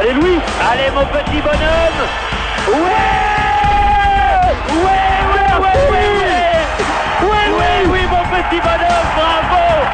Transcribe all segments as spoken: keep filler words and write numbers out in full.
Allez Louis. Allez mon petit bonhomme. Ouais. Ouais, ouais, ouais, ouais. Ouais, ouais, oui mon petit bonhomme, bravo.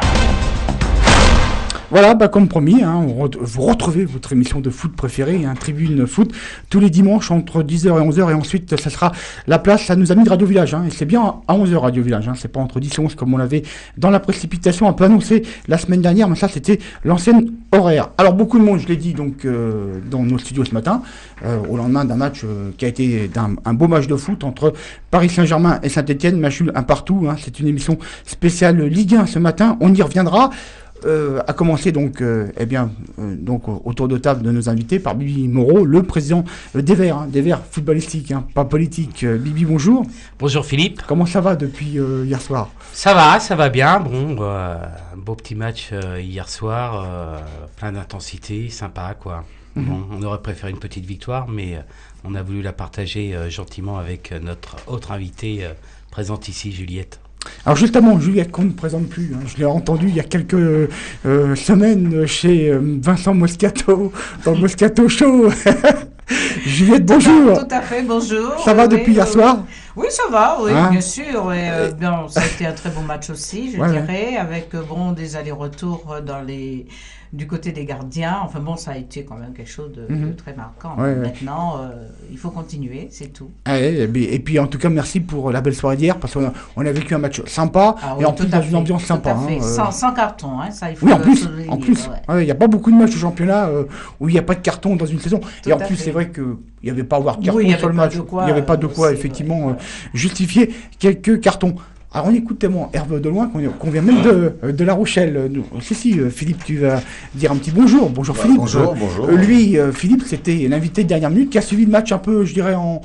Voilà, bah comme promis, hein, on re- vous retrouvez votre émission de foot préférée, hein, Tribune Foot, tous les dimanches entre dix heures et onze heures, et ensuite ça sera la place à nos amis de Radio Village, hein, et c'est bien à onze heures Radio Village, hein, c'est pas entre dix et onze comme on l'avait dans la précipitation un peu annoncé la semaine dernière, mais ça c'était l'ancienne horaire. Alors beaucoup de monde, je l'ai dit donc euh, dans nos studios ce matin, euh, au lendemain d'un match euh, qui a été d'un, un beau match de foot entre Paris Saint-Germain et Saint-Etienne, match nul un partout, hein, c'est une émission spéciale Ligue un ce matin, on y reviendra. Euh, a commencé donc, euh, eh bien, euh, donc autour de table de nos invités par Bibi Moreau, le président euh, des Verts, hein, des Verts footballistiques, hein, pas politiques. Euh, Bibi, bonjour. Bonjour Philippe. Comment ça va depuis euh, hier soir? Ça va, ça va bien. Bon, euh, un beau petit match euh, hier soir, euh, plein d'intensité, sympa quoi. Mm-hmm. Bon, on aurait préféré une petite victoire, mais euh, on a voulu la partager euh, gentiment avec euh, notre autre invitée euh, présente ici, Juliette. Alors justement, Juliette, qu'on ne présente plus, hein, je l'ai entendu il y a quelques euh, semaines chez euh, Vincent Moscato, dans le Moscato Show. Juliette, bonjour. Tout à fait, bonjour. Ça va oui, depuis oui, hier oui. soir? Oui, ça va, oui, hein? bien sûr. Et, euh, bien, ça a été un très bon match aussi, je ouais, dirais, ouais. avec bon, des allers-retours dans les... du côté des gardiens. Enfin bon, ça a été quand même quelque chose de, mm-hmm. de très marquant. Ouais, Maintenant, ouais. euh, il faut continuer, c'est tout. Ah, et, et puis en tout cas, merci pour la belle soirée d'hier, parce qu'on a, on a vécu un match sympa, ah, oui, et en plus dans fait, une ambiance sympa. Hein, sans, euh... sans carton, hein, ça il faut oui, en le plus, souligner. en plus, il ouais. n'y a pas beaucoup de matchs au championnat euh, où il n'y a pas de carton dans une saison. Tout et en plus, fait. c'est vrai qu'il n'y avait pas à avoir de carton oui, sur le match. Quoi, il n'y avait pas de quoi, aussi, effectivement, ouais. euh, justifier quelques cartons. Alors on écoute tellement Herve de loin qu'on, qu'on vient même de, de La Rochelle. Nous, si, si, Philippe, tu vas dire un petit bonjour. Bonjour bah, Philippe. Bonjour, euh, bonjour. Euh, lui, euh, Philippe, c'était l'invité de dernière minute qui a suivi le match un peu, je dirais, en...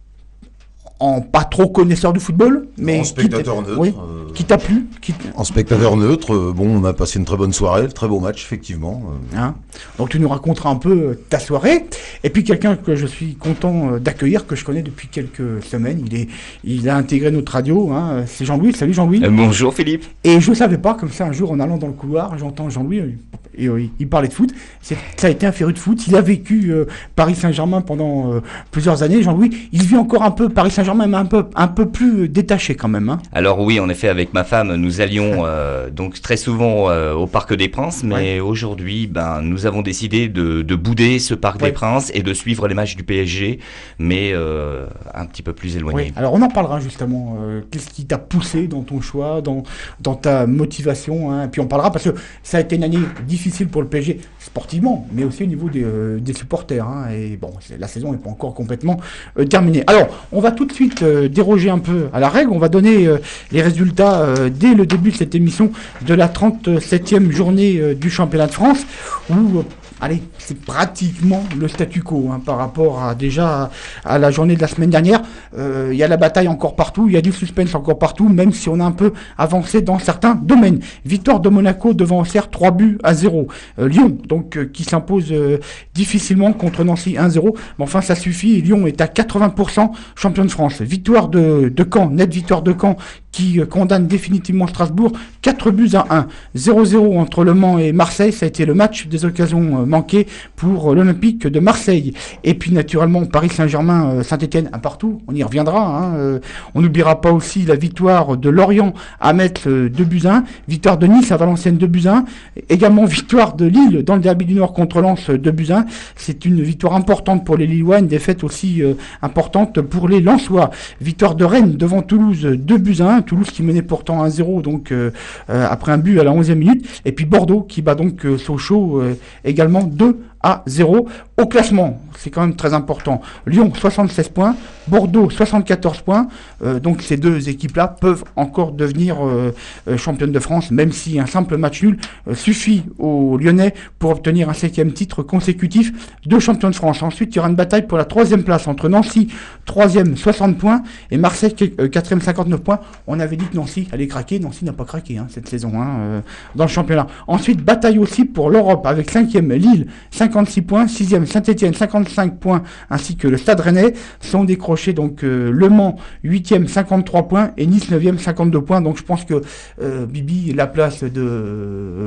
en pas trop connaisseur du football, mais en spectateur qui neutre. Oui, euh, qui t'a plu qui t... En spectateur neutre, euh, bon, on a passé une très bonne soirée, très beau match, effectivement. Euh. Hein Donc tu nous raconteras un peu euh, ta soirée. Et puis quelqu'un que je suis content euh, d'accueillir, que je connais depuis quelques semaines, il, est, il a intégré notre radio, hein, c'est Jean-Louis. Salut Jean-Louis. Euh, bonjour Philippe. Et je ne savais pas, comme ça, un jour en allant dans le couloir, j'entends Jean-Louis, euh, et euh, il parlait de foot. C'est, ça a été un féru de foot. Il a vécu euh, Paris Saint-Germain pendant euh, plusieurs années. Jean-Louis, il vit encore un peu Paris Saint-Germain, mais un peu, un peu plus détaché quand même. Hein. Alors oui, en effet, avec ma femme, nous allions euh, donc très souvent euh, au Parc des Princes, mais ouais. aujourd'hui, ben, nous avons décidé de, de bouder ce Parc ouais. des Princes et de suivre les matchs du P S G, mais euh, un petit peu plus éloigné. Oui. Alors on en parlera justement. Euh, qu'est-ce qui t'a poussé dans ton choix, dans, dans ta motivation, hein. Et puis on parlera parce que ça a été une année difficile pour le P S G sportivement, mais aussi au niveau des, euh, des supporters. Hein. Et bon, c'est, la saison n'est pas encore complètement euh, terminée. Alors, on va tout de suite euh, déroger un peu à la règle. On va donner euh, les résultats euh, dès le début de cette émission de la trente-septième journée euh, du championnat de France, où euh, allez, c'est pratiquement le statu quo hein, par rapport à déjà à, à la journée de la semaine dernière. Il euh, y a la bataille encore partout, il y a du suspense encore partout, même si on a un peu avancé dans certains domaines. Victoire de Monaco devant Auxerre, trois buts à zéro. Euh, Lyon, donc, euh, qui s'impose euh, difficilement contre Nancy un zéro. Mais enfin, ça suffit. Lyon est à quatre-vingts pour cent champion de France. Victoire de, de Caen, nette victoire de Caen, qui euh, condamne définitivement Strasbourg, quatre buts à un. zéro zéro entre Le Mans et Marseille, ça a été le match des occasions euh, manquées pour euh, l'Olympique de Marseille. Et puis naturellement, Paris Saint-Germain, euh, Saint-Etienne, un partout, on y reviendra. Hein, euh, on n'oubliera pas aussi la victoire de Lorient à Metz, euh, deux buts à un. Victoire de Nice à Valenciennes, deux buts à un. Également victoire de Lille dans le derby du Nord contre Lens, deux buts à un. C'est une victoire importante pour les Lillois, une défaite aussi euh, importante pour les Lensois. Victoire de Rennes devant Toulouse, deux buts à un. Toulouse qui menait pourtant un zéro donc euh, euh, après un but à la onzième minute, et puis Bordeaux qui bat donc euh, Sochaux euh, également deux à zéro. Au classement, c'est quand même très important, Lyon soixante-seize points, Bordeaux soixante-quatorze points, euh, donc ces deux équipes-là peuvent encore devenir euh, euh, championnes de France, même si un simple match nul euh, suffit aux Lyonnais pour obtenir un septième titre consécutif de champion de France. Ensuite, il y aura une bataille pour la troisième place entre Nancy, troisième, soixante points, et Marseille, quatrième, cinquante-neuf points. On avait dit que Nancy allait craquer, Nancy n'a pas craqué hein, cette saison hein, euh, dans le championnat. Ensuite, bataille aussi pour l'Europe avec cinquième, Lille, cinquante-six points, sixième, Saint-Etienne, cinquante-cinq points, ainsi que le Stade Rennais, sont décrochés donc euh, Le Mans, huitième, cinquante-trois points, et Nice, neuvième, cinquante-deux points. Donc je pense que euh, Bibi, la place de, euh,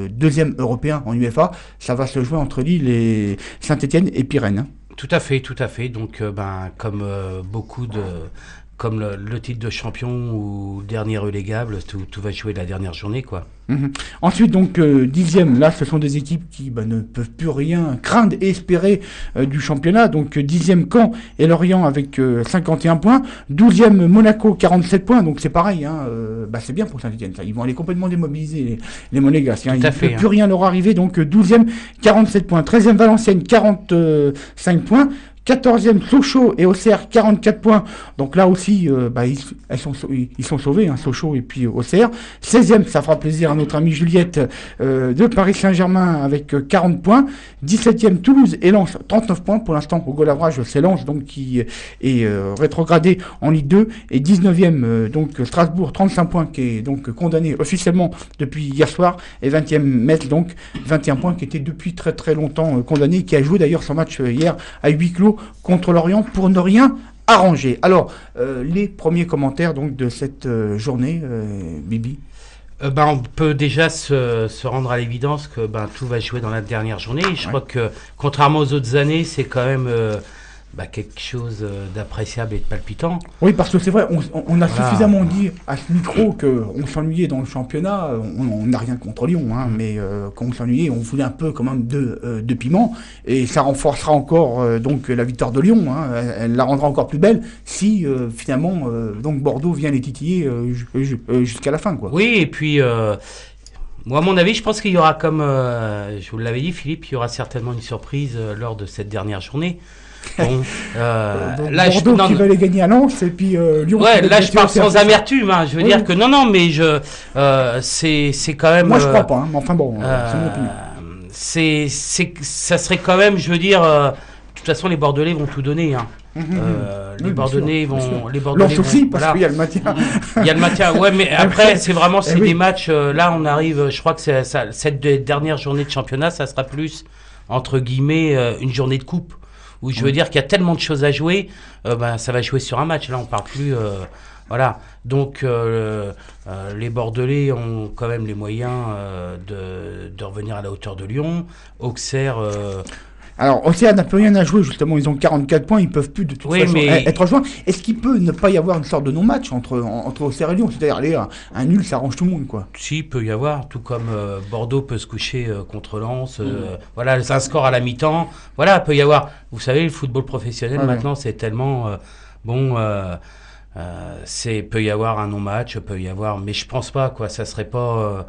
euh, deuxième européen en UEFA. Ça va se jouer entre Lille et Saint-Etienne et puis Rennes. Hein. Tout à fait, tout à fait. Donc, euh, ben, comme euh, beaucoup de, comme le, le titre de champion ou dernier relégable, tout, tout va jouer la dernière journée, quoi. Mmh. Ensuite, donc, euh, dixième, là, ce sont des équipes qui bah, ne peuvent plus rien craindre et espérer euh, du championnat. Donc, euh, dixième, Caen et Lorient avec euh, cinquante et un points. douzième, Monaco, quarante-sept points. Donc, c'est pareil, hein, euh, bah, c'est bien pour Saint-Etienne, ça. Ils vont aller complètement démobiliser les, les Monégasques. Hein. Il ne peut hein. plus rien leur arriver. Donc, euh, douzième, quarante-sept points. treizième, Valenciennes, quarante-cinq points. quatorzième, Sochaux et Auxerre, quarante-quatre points. Donc là aussi, euh, bah, ils, elles sont, ils sont sauvés, hein, Sochaux et puis Auxerre. seizième, ça fera plaisir à notre amie Juliette euh, de Paris Saint-Germain avec euh, quarante points. dix-septième, Toulouse et Lens, trente-neuf points. Pour l'instant, au goal average, c'est Lens donc, qui est euh, rétrogradé en Ligue deux. Et dix-neuvième, euh, donc Strasbourg, trente-cinq points, qui est donc condamné officiellement depuis hier soir. Et vingtième, Metz, donc vingt et un points, qui était depuis très très longtemps euh, condamné, qui a joué d'ailleurs son match euh, hier à huis clos contre Lorient pour ne rien arranger. Alors, euh, les premiers commentaires donc de cette euh, journée, euh, Bibi. Euh, ben, on peut déjà se, se rendre à l'évidence que ben, tout va jouer dans la dernière journée. Je ouais. crois que, contrairement aux autres années, c'est quand même euh, bah, quelque chose d'appréciable et de palpitant. Oui, parce que c'est vrai, on, on a voilà. suffisamment dit à ce micro qu'on s'ennuyait dans le championnat. On n'a rien contre Lyon, hein, mmh. mais euh, quand on s'ennuyait, on voulait un peu quand même de, euh, de piment. Et ça renforcera encore euh, donc la victoire de Lyon. Hein, elle, elle la rendra encore plus belle si euh, finalement euh, donc Bordeaux vient les titiller euh, jusqu'à la fin, quoi. Oui, et puis... Euh... Moi, à mon avis, je pense qu'il y aura, comme euh, je vous l'avais dit, Philippe, il y aura certainement une surprise euh, lors de cette dernière journée. Bon, euh, Donc, là, Bordeaux je, non, qui va les gagner à Lens et puis euh, Lyon. Ouais, là, je parle sans amertume. Hein, je veux oui. dire que non, non, mais je, euh, c'est, c'est quand même. Moi, je euh, crois pas. Hein, mais enfin bon, euh, c'est mon opinion. C'est, c'est, ça serait quand même, je veux dire. Euh, de toute façon, les Bordelais vont tout donner. Hein. Mmh, euh, oui, les Bordelais vont, sûr. les Bordelais Lens aussi, parce voilà. qu'il y a le maintien. Il y a le maintien. Ouais, mais après, c'est vraiment, c'est eh oui. des matchs. Euh, là, on arrive. Je crois que c'est, ça, cette dernière journée de championnat, ça sera plus entre guillemets euh, une journée de coupe. Où je veux oui. dire qu'il y a tellement de choses à jouer, euh, ben, ça va jouer sur un match. Là, on parle plus. Euh, voilà. Donc, euh, euh, les Bordelais ont quand même les moyens euh, de, de revenir à la hauteur de Lyon. Auxerre. Euh, Alors, Auxerre n'a plus rien à jouer, justement. Ils ont quarante-quatre points, ils peuvent plus de toute oui, façon mais... être rejoints. Est-ce qu'il peut ne pas y avoir une sorte de non-match entre, entre Auxerre et Lyon? C'est-à-dire, allez, un, un nul, ça arrange tout le monde, quoi. Si, il peut y avoir, tout comme euh, Bordeaux peut se coucher euh, contre Lens. Euh, mmh. Voilà, c'est un score à la mi-temps. Voilà, il peut y avoir. Vous savez, le football professionnel, ah, maintenant, ouais. c'est tellement. Euh, bon, euh, euh, c'est peut y avoir un non-match, peut y avoir. Mais je pense pas, quoi. Ça serait pas. Euh,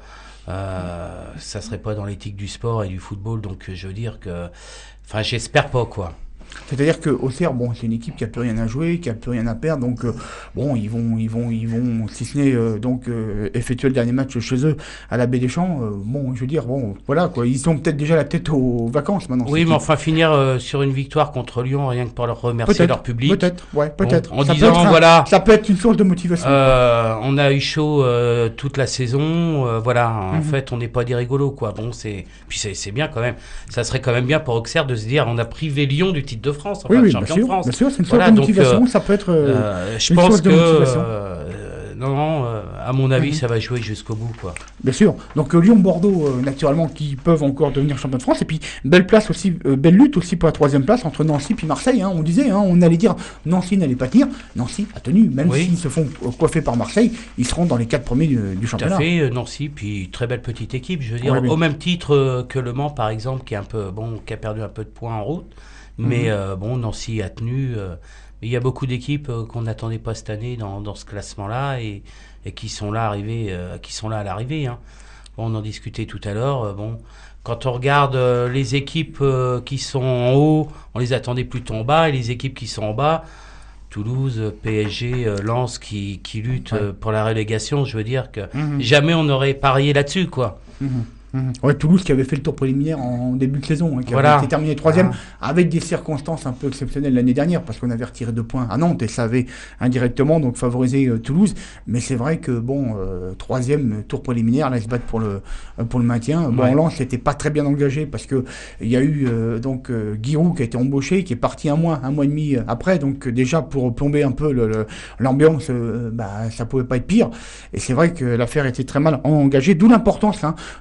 euh, ça serait pas dans l'éthique du sport et du football. Donc, je veux dire que. Enfin, j'espère pas, quoi. C'est-à-dire que Auxerre, bon, c'est une équipe qui a plus rien à jouer, qui a plus rien à perdre, donc euh, bon, ils vont, ils vont, ils vont, si ce n'est euh, donc euh, effectuer le dernier match chez eux à la Baie des Champs. Euh, bon, je veux dire, bon, voilà quoi, ils sont peut-être déjà la tête aux vacances maintenant. Oui, mais enfin finir euh, sur une victoire contre Lyon, rien que pour leur remercier peut-être, leur public. Peut-être, ouais, peut-être. Bon, en ça disant peut un, voilà, ça peut être une source de motivation. Euh, on a eu chaud euh, toute la saison, euh, voilà. En mm-hmm. fait, on n'est pas des rigolos, quoi. Bon, c'est, puis c'est, c'est bien quand même. Ça serait quand même bien pour Auxerre de se dire, on a privé Lyon du titre de France. Enfin, oui, oui. Bien sûr, de France. Bien sûr, c'est une voilà, sorte de motivation, donc, euh, ça peut être euh, euh, je une pense source que, de motivation. Euh, non, non, euh, à mon avis, mmh. ça va jouer jusqu'au bout, quoi. Bien sûr. Donc euh, Lyon-Bordeaux, euh, naturellement, qui peuvent encore devenir champion de France. Et puis, belle place aussi, euh, belle lutte aussi pour la troisième place entre Nancy et Marseille. Hein, on disait, hein, on allait dire Nancy n'allait pas tenir. Nancy a tenu, même oui. s'ils se font coiffer par Marseille, ils seront dans les quatre premiers du, du championnat. Tout à fait, Nancy, puis très belle petite équipe. Je veux dire, ouais, au même titre euh, que Le Mans, par exemple, qui est un peu, bon, qui a perdu un peu de points en route. Mais mmh. euh, bon, Nancy a tenu. Euh, il y a beaucoup d'équipes euh, qu'on n'attendait pas cette année dans, dans ce classement-là et, et qui sont là arrivées, euh, qui sont là à l'arrivée. Hein. Bon, on en discutait tout à l'heure. Euh, bon, quand on regarde euh, les équipes euh, qui sont en haut, on les attendait plutôt en bas, et les équipes qui sont en bas, Toulouse, P S G, euh, Lens, qui, qui luttent ouais. euh, pour la relégation, je veux dire que mmh. jamais on n'aurait parié là-dessus, quoi. Mmh. Mmh. Ouais, Toulouse qui avait fait le tour préliminaire en début de saison, hein, qui voilà. avait été terminé troisième, ah. avec des circonstances un peu exceptionnelles l'année dernière, parce qu'on avait retiré deux points à Nantes et ça avait indirectement donc favorisé euh, Toulouse. Mais c'est vrai que bon, euh, troisième tour préliminaire, là ils se battent pour le euh, pour le maintien. Bon, ouais. Lens n'était pas très bien engagé parce que il y a eu euh, donc euh, Giroud qui a été embauché, qui est parti un mois, un mois et demi après, donc euh, déjà pour plomber un peu le, le, l'ambiance, euh, bah ça pouvait pas être pire. Et c'est vrai que l'affaire était très mal engagée, d'où l'importance hein, de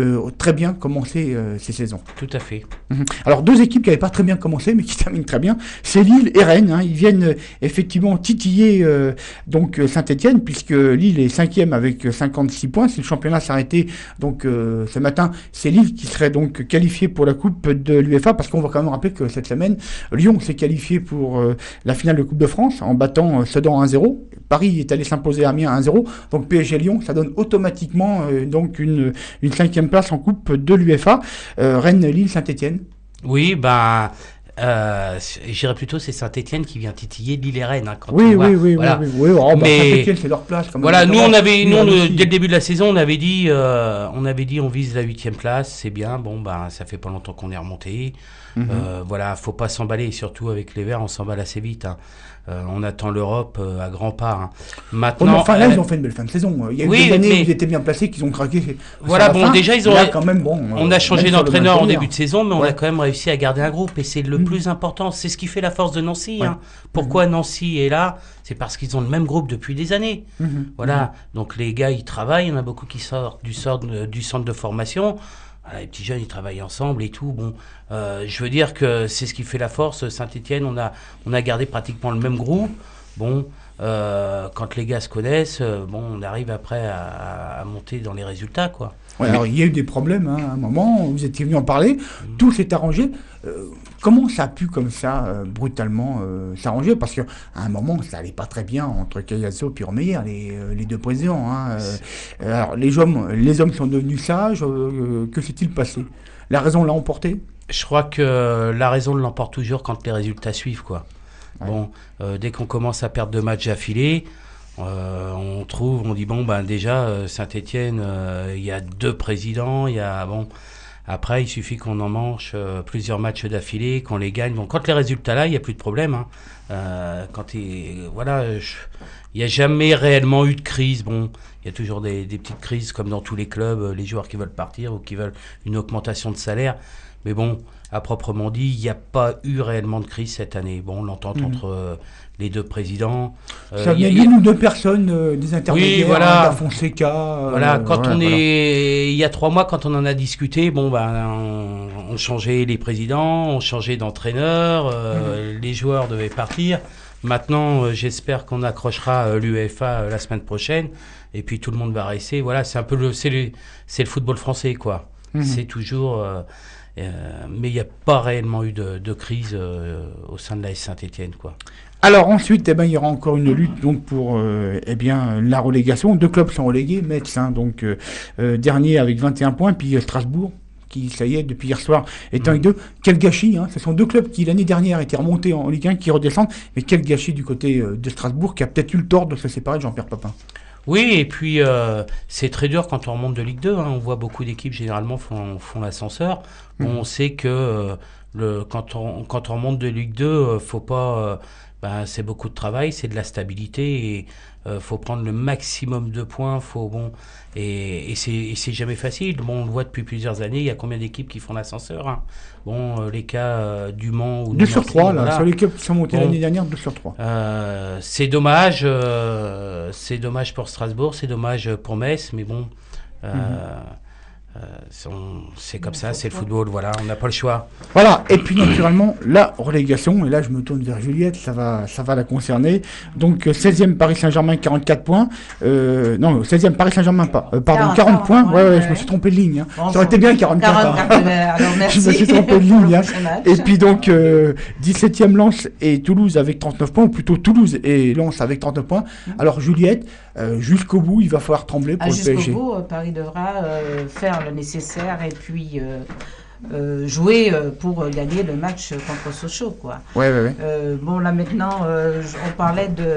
euh, très bien commencer euh, ces saisons. Tout à fait. Mmh. Alors deux équipes qui n'avaient pas très bien commencé mais qui terminent très bien, c'est Lille et Rennes. Hein. Ils viennent euh, effectivement titiller euh, donc euh, Saint-Etienne puisque Lille est cinquième avec cinquante-six points. Si le championnat s'arrêtait donc euh, ce matin, c'est Lille qui serait donc qualifié pour la Coupe de l'UEFA parce qu'on va quand même rappeler que cette semaine, Lyon s'est qualifié pour euh, la finale de Coupe de France en battant euh, Sedan un zéro. Paris est allé s'imposer à Amiens un zéro. Donc P S G Lyon, ça donne automatiquement euh, donc une, une cinquième place en Coupe de l'UEFA. Euh, Rennes, Lille, Saint-Etienne. Oui, bah, euh, j'irais plutôt c'est Saint-Etienne qui vient titiller Lille et Rennes. Hein, quand oui, on voit, oui, oui, voilà. oui, oui, oui. Oh, bah, Mais Saint-Etienne, c'est leur place. Quand même. Voilà, nous on avait, nous, on, aussi. dès le début de la saison, on avait dit, euh, on avait dit, on vise la huitième place, c'est bien. Bon, bah, ça fait pas longtemps qu'on est remonté. Mm-hmm. Euh, voilà, faut pas s'emballer, surtout avec les Verts, on s'emballe assez vite. Hein. Euh, on attend l'Europe euh, à grands pas. Hein. Maintenant, oh, enfin là, euh, ils ont fait une belle fin de saison. Il y a eu oui, des années mais... où ils étaient bien placés, qu'ils ont craqué. Voilà, bon, fin. déjà ils ont. Là, quand même, bon. On euh, a changé d'entraîneur en début de saison, mais on ouais. a quand même réussi à garder un groupe, et c'est le mmh. plus important. C'est ce qui fait la force de Nancy. Ouais. Hein. Pourquoi mmh. Nancy est là? C'est parce qu'ils ont le même groupe depuis des années. Mmh. Voilà. Mmh. Donc les gars, ils travaillent. Il y en a beaucoup qui sortent du, sort, du centre de formation. Voilà, les petits jeunes, ils travaillent ensemble et tout. Bon, euh, je veux dire que c'est ce qui fait la force. Saint-Etienne, on a, on a gardé pratiquement le même groupe. Bon, euh, quand les gars se connaissent, euh, bon, on arrive après à, à monter dans les résultats, quoi. Ouais, alors il y a eu des problèmes hein, à un moment, vous étiez venu en parler, mmh. tout s'est arrangé. Euh, comment ça a pu comme ça, euh, brutalement, euh, s'arranger? Parce qu'à un moment, ça allait pas très bien entre Cayazo et Romeyer, les, euh, les deux présidents. Hein, euh, alors les hommes, les hommes sont devenus sages, euh, que s'est-il passé? La raison l'a emporté? Je crois que la raison l'emporte toujours quand les résultats suivent, quoi. Ouais. Bon, euh, dès qu'on commence à perdre deux matchs d'affilée, euh, on trouve, on dit bon, ben déjà euh, Saint-Etienne, il euh, y a deux présidents, il y a bon. Après, il suffit qu'on en mange euh, plusieurs matchs d'affilée, qu'on les gagne. Bon, quand les résultats là, il y a plus de problème. Hein. Euh, quand il, voilà, il y a jamais réellement eu de crise. Bon, il y a toujours des, des petites crises comme dans tous les clubs, les joueurs qui veulent partir ou qui veulent une augmentation de salaire. Mais bon, à proprement dit, il n'y a pas eu réellement de crise cette année. Bon, l'entente mmh. entre euh, les deux présidents. Euh, ça vient d'une ou deux personnes, euh, des intermédiaires, oui, voilà. hein, Fonseca. Euh, voilà, quand ouais, on voilà. est, il y a trois mois, quand on en a discuté, bon, ben, on, on changeait les présidents, on changeait d'entraîneur, euh, mmh. les joueurs devaient partir. Maintenant, euh, j'espère qu'on accrochera euh, l'UEFA euh, la semaine prochaine, et puis tout le monde va rester. Voilà, c'est un peu le, c'est le, c'est le football français, quoi. Mmh. C'est toujours. Euh, Euh, mais il n'y a pas réellement eu de, de crise euh, au sein de l'A S Saint-Etienne, quoi. Alors ensuite, eh ben, il y aura encore une lutte donc pour euh, eh bien, la relégation. Deux clubs sont relégués, Metz, hein, donc euh, euh, dernier avec vingt et un points, puis euh, Strasbourg, qui, ça y est, depuis hier soir, est en Ligue deux. Quel gâchis, hein. Ce sont deux clubs qui, l'année dernière, étaient remontés en Ligue un, qui redescendent, mais quel gâchis du côté euh, de Strasbourg, qui a peut-être eu le tort de se séparer de Jean-Pierre Papin. Oui, et puis euh, c'est très dur quand on remonte de Ligue deux. Hein. On voit beaucoup d'équipes généralement font, font l'ascenseur. Bon, mmh. On sait que euh, le, quand, on, quand on remonte de Ligue deux, euh, faut pas, euh, ben, c'est beaucoup de travail, c'est de la stabilité et euh, faut prendre le maximum de points. Faut bon et, et c'est et c'est jamais facile. Bon, on le voit depuis plusieurs années. Il y a combien d'équipes qui font l'ascenseur hein. Bon, euh, les cas euh, du Mans ou deux sur trois là, voilà. Sur les clubs qui sont montés bon, l'année dernière, deux sur trois. Euh, c'est dommage, euh, c'est dommage pour Strasbourg, c'est dommage pour Metz, mais bon. Euh, mmh. Euh, c'est comme ça, c'est le football, voilà, on n'a pas le choix. Voilà, et puis naturellement, la relégation, et là je me tourne vers Juliette, ça va, ça va la concerner. Donc seizième Paris Saint-Germain, quarante-quatre points. Euh, non, seizième Paris Saint-Germain, pas. Euh, pardon, quarante points. Ouais, ouais, ouais, je me suis trompé de ligne. Hein. Bon, ça aurait été bien quarante-quatre. quarante-quatre hein. Alors, merci. Je me suis trompé de ligne. Hein. Et puis donc, euh, dix-septième Lens et Toulouse avec trente-neuf points, ou plutôt Toulouse et Lens avec trente-neuf points. Mmh. Alors Juliette, euh, jusqu'au bout, il va falloir trembler pour ah, le P S G. Jusqu'au bout, euh, Paris devra euh, faire le nécessaire et puis euh, euh, jouer euh, pour euh, gagner le match contre Sochaux, quoi. Ouais, ouais, ouais. Euh, bon, là maintenant, euh, on parlait de,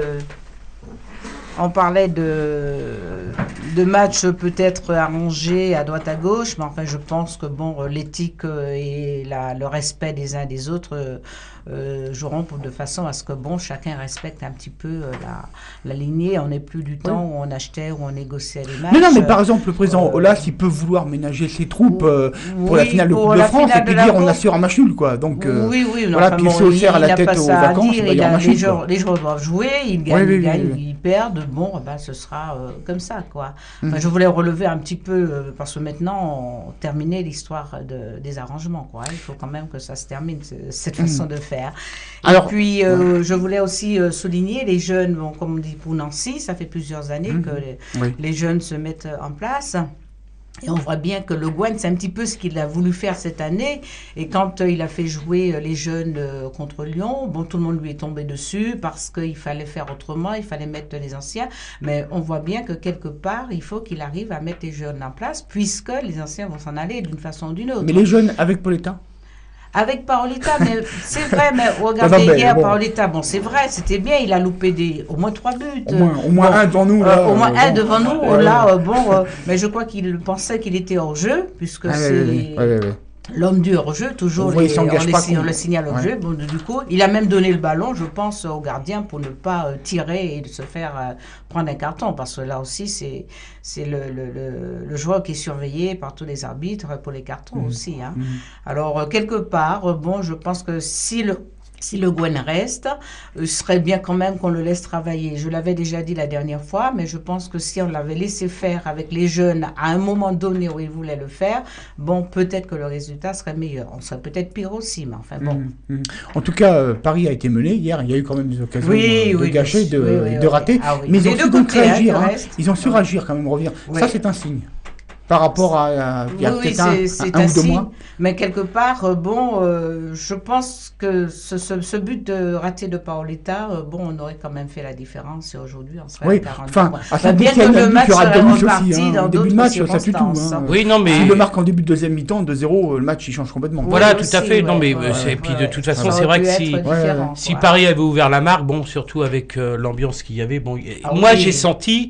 on parlait de, de matchs peut-être arrangés à droite à gauche, mais enfin, je pense que bon, l'éthique et la, le respect des uns des autres euh, euh, joueront pour, de façon à ce que bon, chacun respecte un petit peu euh, la, la lignée. On n'est plus du temps oui. où on achetait, où on négociait les matchs. Non, non, mais par exemple, le président euh, Aulas, il peut vouloir ménager ses troupes euh, pour oui, la finale de Coupe de France et puis dire on assure un match nul, quoi. Donc, euh, oui, oui, non, voilà, enfin, puis bon, il s'est offert à la tête aux vacances, dire, il va dire un match les, nul. joueurs, les joueurs doivent jouer, ils gagnent, oui, oui, ils gagnent, oui, ils perdent, bon, ben, ce sera euh, comme ça, quoi. Enfin, Mhm. je voulais relever un petit peu, euh, parce que maintenant, on terminait l'histoire de, des arrangements, quoi. Il faut quand même que ça se termine, ce- cette Mhm. façon de faire. Et Alors, puis, euh, je voulais aussi euh, souligner les jeunes, bon, comme on dit pour Nancy, ça fait plusieurs années Mhm. que les, Oui. les jeunes se mettent en place. Et on voit bien que Le Guen, c'est un petit peu ce qu'il a voulu faire cette année. Et quand euh, il a fait jouer euh, les jeunes euh, contre Lyon, bon, tout le monde lui est tombé dessus parce qu'il fallait faire autrement, il fallait mettre les anciens. Mais on voit bien que quelque part, il faut qu'il arrive à mettre les jeunes en place, puisque les anciens vont s'en aller d'une façon ou d'une autre. Mais les jeunes avec Pauletta. Avec Paoletta, mais c'est vrai, mais regardez, Non, non, mais hier, bon. Paoletta, bon, c'est vrai, c'était bien, il a loupé des, au moins trois buts. Au moins, au moins Bon, un devant nous. euh, Là, au moins euh, un bon. devant nous, Ouais, là, ouais. euh, bon, euh, mais je crois qu'il pensait qu'il était hors jeu, puisque Ah, c'est ouais, ouais, ouais, ouais, ouais. l'homme du hors jeu, toujours, On voit, il les- s'engage on, les pas signe- on contre. le signale hors Ouais. jeu. Bon, du coup, il a même donné le ballon, je pense, au gardien pour ne pas euh, tirer et se faire euh, prendre un carton, parce que là aussi, c'est c'est le, le, le, le joueur qui est surveillé par tous les arbitres pour les cartons Mhm. aussi. Hein. Mhm. Alors, euh, quelque part, euh, bon, je pense que si le, si le Guen reste, euh, ce serait bien quand même qu'on le laisse travailler. Je l'avais déjà dit la dernière fois, mais je pense que si on l'avait laissé faire avec les jeunes à un moment donné où il voulait le faire, bon, peut-être que le résultat serait meilleur. On serait peut-être pire aussi, mais enfin bon. Mhm. Mhm. En tout cas, euh, Paris a été mené hier. Il y a eu quand même des occasions Oui, euh, de oui, gâcher, oui, de, oui, oui, de oui. rater. Ah oui. Mais ils Des ont deux su donc côtés, hein, réagir. du hein. reste. Ils ont su Ouais. réagir quand même, revenir. Oui. Ça, c'est un signe. Par rapport à, à- il y a Oui, oui, peut-être un, c'est c'est un un ou deux signe. mois. Mais quelque part, euh, bon, euh, je pense que ce, ce, ce but de raté de Paoletta, euh, bon, on aurait quand même fait la différence et aujourd'hui on serait Oui, à quarante enfin, points. à Bah, bien que Saint-Étienne, le il match y aura serait Denis reparti aussi. Hein. dans Au début de d'autres match, ça tue tout. circonstances. Hein. Oui, non, mais. S'il le marque en début de deuxième mi-temps, deux zéro, le match il change complètement. Voilà, Oui, tout à aussi, fait. Non, ouais, mais ouais, euh, c'est- ouais, et puis de ouais. toute Ça façon, aurait c'est vrai pu que être si, différent, si quoi. Paris avait ouvert la marque, bon, surtout avec euh, l'ambiance qu'il y avait, bon, y- Ah moi oui. j'ai senti,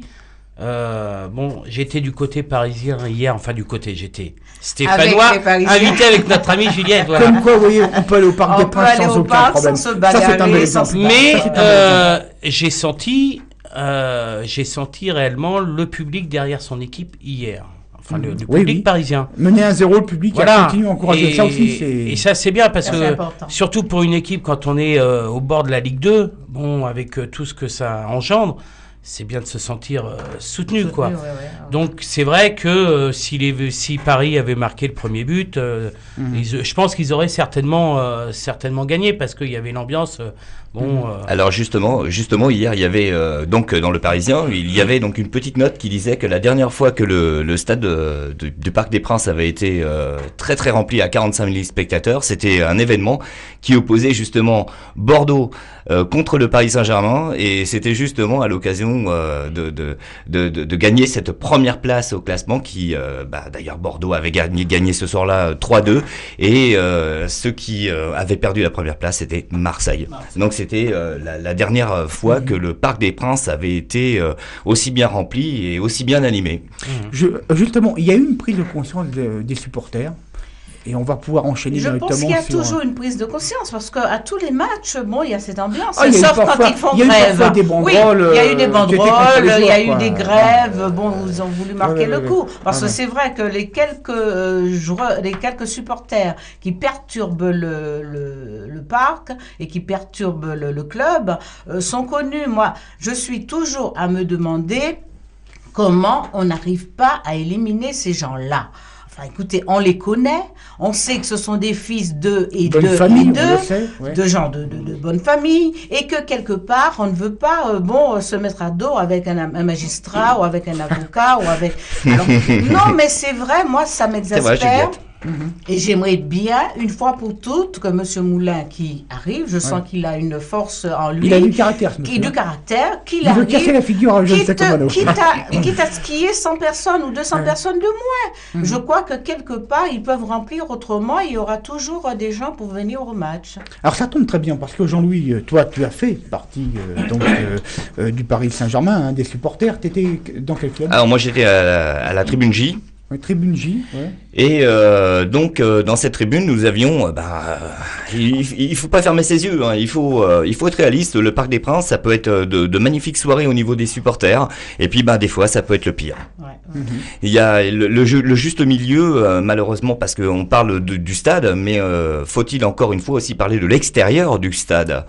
euh, bon, j'étais du côté parisien hier, enfin du côté, j'étais stéphanois, Avec les Parisiens. invité avec notre ami Juliette, voilà. Comme quoi, vous voyez, on peut aller au Parc On des peut Princes aller sans au aucun parc problème. sans se Ça, c'est un bel bagarrer, sans exemple. se Mais Ça, c'est un bel euh, exemple. j'ai senti, euh, j'ai senti réellement le public derrière son équipe hier. Enfin, le, le Oui, public oui. parisien. Mener un zéro, le public Voilà. a continué à encourager. Et, Ça aussi, c'est. et ça, c'est bien parce Ça, que, c'est important. surtout pour une équipe, quand on est euh, au bord de la Ligue deux, bon, avec euh, tout ce que ça engendre, c'est bien de se sentir euh, soutenu, Soutenu, quoi. ouais, ouais, ouais. Donc, c'est vrai que euh, si, les, si Paris avait marqué le premier but, euh, Mhm. ils- je pense qu'ils auraient certainement, euh, certainement gagné parce qu'il y avait l'ambiance. euh, bon, euh, Alors justement, justement hier il y avait euh, donc dans le Parisien, il y avait donc une petite note qui disait que la dernière fois que le, le stade de- de- du Parc des Princes avait été euh, très très rempli à quarante-cinq mille spectateurs, c'était un événement qui opposait justement Bordeaux euh, contre le Paris Saint-Germain et c'était justement à l'occasion euh, de, de, de, de, de gagner cette première place au classement qui, euh, bah, d'ailleurs Bordeaux avait gagné, gagné ce soir-là trois deux et euh, ceux qui euh, avaient perdu la première place c'était Marseille. Donc c'était euh, la, la dernière fois que le Parc des Princes avait été euh, aussi bien rempli et aussi bien animé. Je- justement, il y a eu une prise de conscience de- des supporters. Et on va pouvoir enchaîner Je directement pense qu'il y a sur. toujours une prise de conscience parce qu'à tous les matchs, bon, il y a cette ambiance. Ah, il y a eu sauf parfois- quand ils font il y a eu grève. parfois des banderoles, oui, il y a eu des euh, qui étaient banderoles, contre les il y a joueurs, eu quoi. des grèves. Bon, ils ont voulu marquer Ouais, le ouais, coup ouais. parce Ah, que ouais. c'est vrai que les quelques euh, joueurs, les quelques supporters qui perturbent le, le, le parc et qui perturbent le, le club euh, sont connus. Moi, je suis toujours à me demander comment on n'arrive pas à éliminer ces gens-là. Enfin, écoutez, on les connaît, on sait que ce sont des fils d'eux et Bonne d'eux famille, et on d'eux, le sait. Ouais. de gens de, de, de bonne famille, et que quelque part, on ne veut pas euh, bon, euh, se mettre à dos avec un, un magistrat ou avec un avocat ou avec... Alors, non, mais c'est vrai, moi, ça vrai, m'exaspère. Juliette. Et j'aimerais bien, une fois pour toutes, que M. Moulin qui arrive, je sens qu'il a une force en lui, Il a du caractère, ce qui, monsieur. du caractère, qu'il Il veut casser arrive, la figure à Jean quitte, Sacomano. quitte, à, quitte à skier cent personnes ou deux cents Ouais. personnes de moins. Mhm. Je crois que quelque part, ils peuvent remplir autrement. Il y aura toujours euh, des gens pour venir au match. Alors ça tombe très bien parce que Jean-Louis, euh, toi tu as fait partie euh, donc, euh, euh, du Paris Saint-Germain, hein, des supporters. Tu étais dans quel club? Alors moi j'étais à la, à la tribune J. Ouais, Tribune J. Ouais. Et euh, donc euh, dans cette tribune nous avions, euh, bah, euh, il, il faut pas fermer ses yeux, hein, il faut euh, il faut être réaliste. Le Parc des Princes, ça peut être euh, de, de magnifiques soirées au niveau des supporters, et puis bah des fois ça peut être le pire. Ouais. Il y a le, le, ju- le juste milieu, euh, malheureusement, parce qu'on parle de- du stade, mais euh, faut-il encore une fois aussi parler de l'extérieur du stade?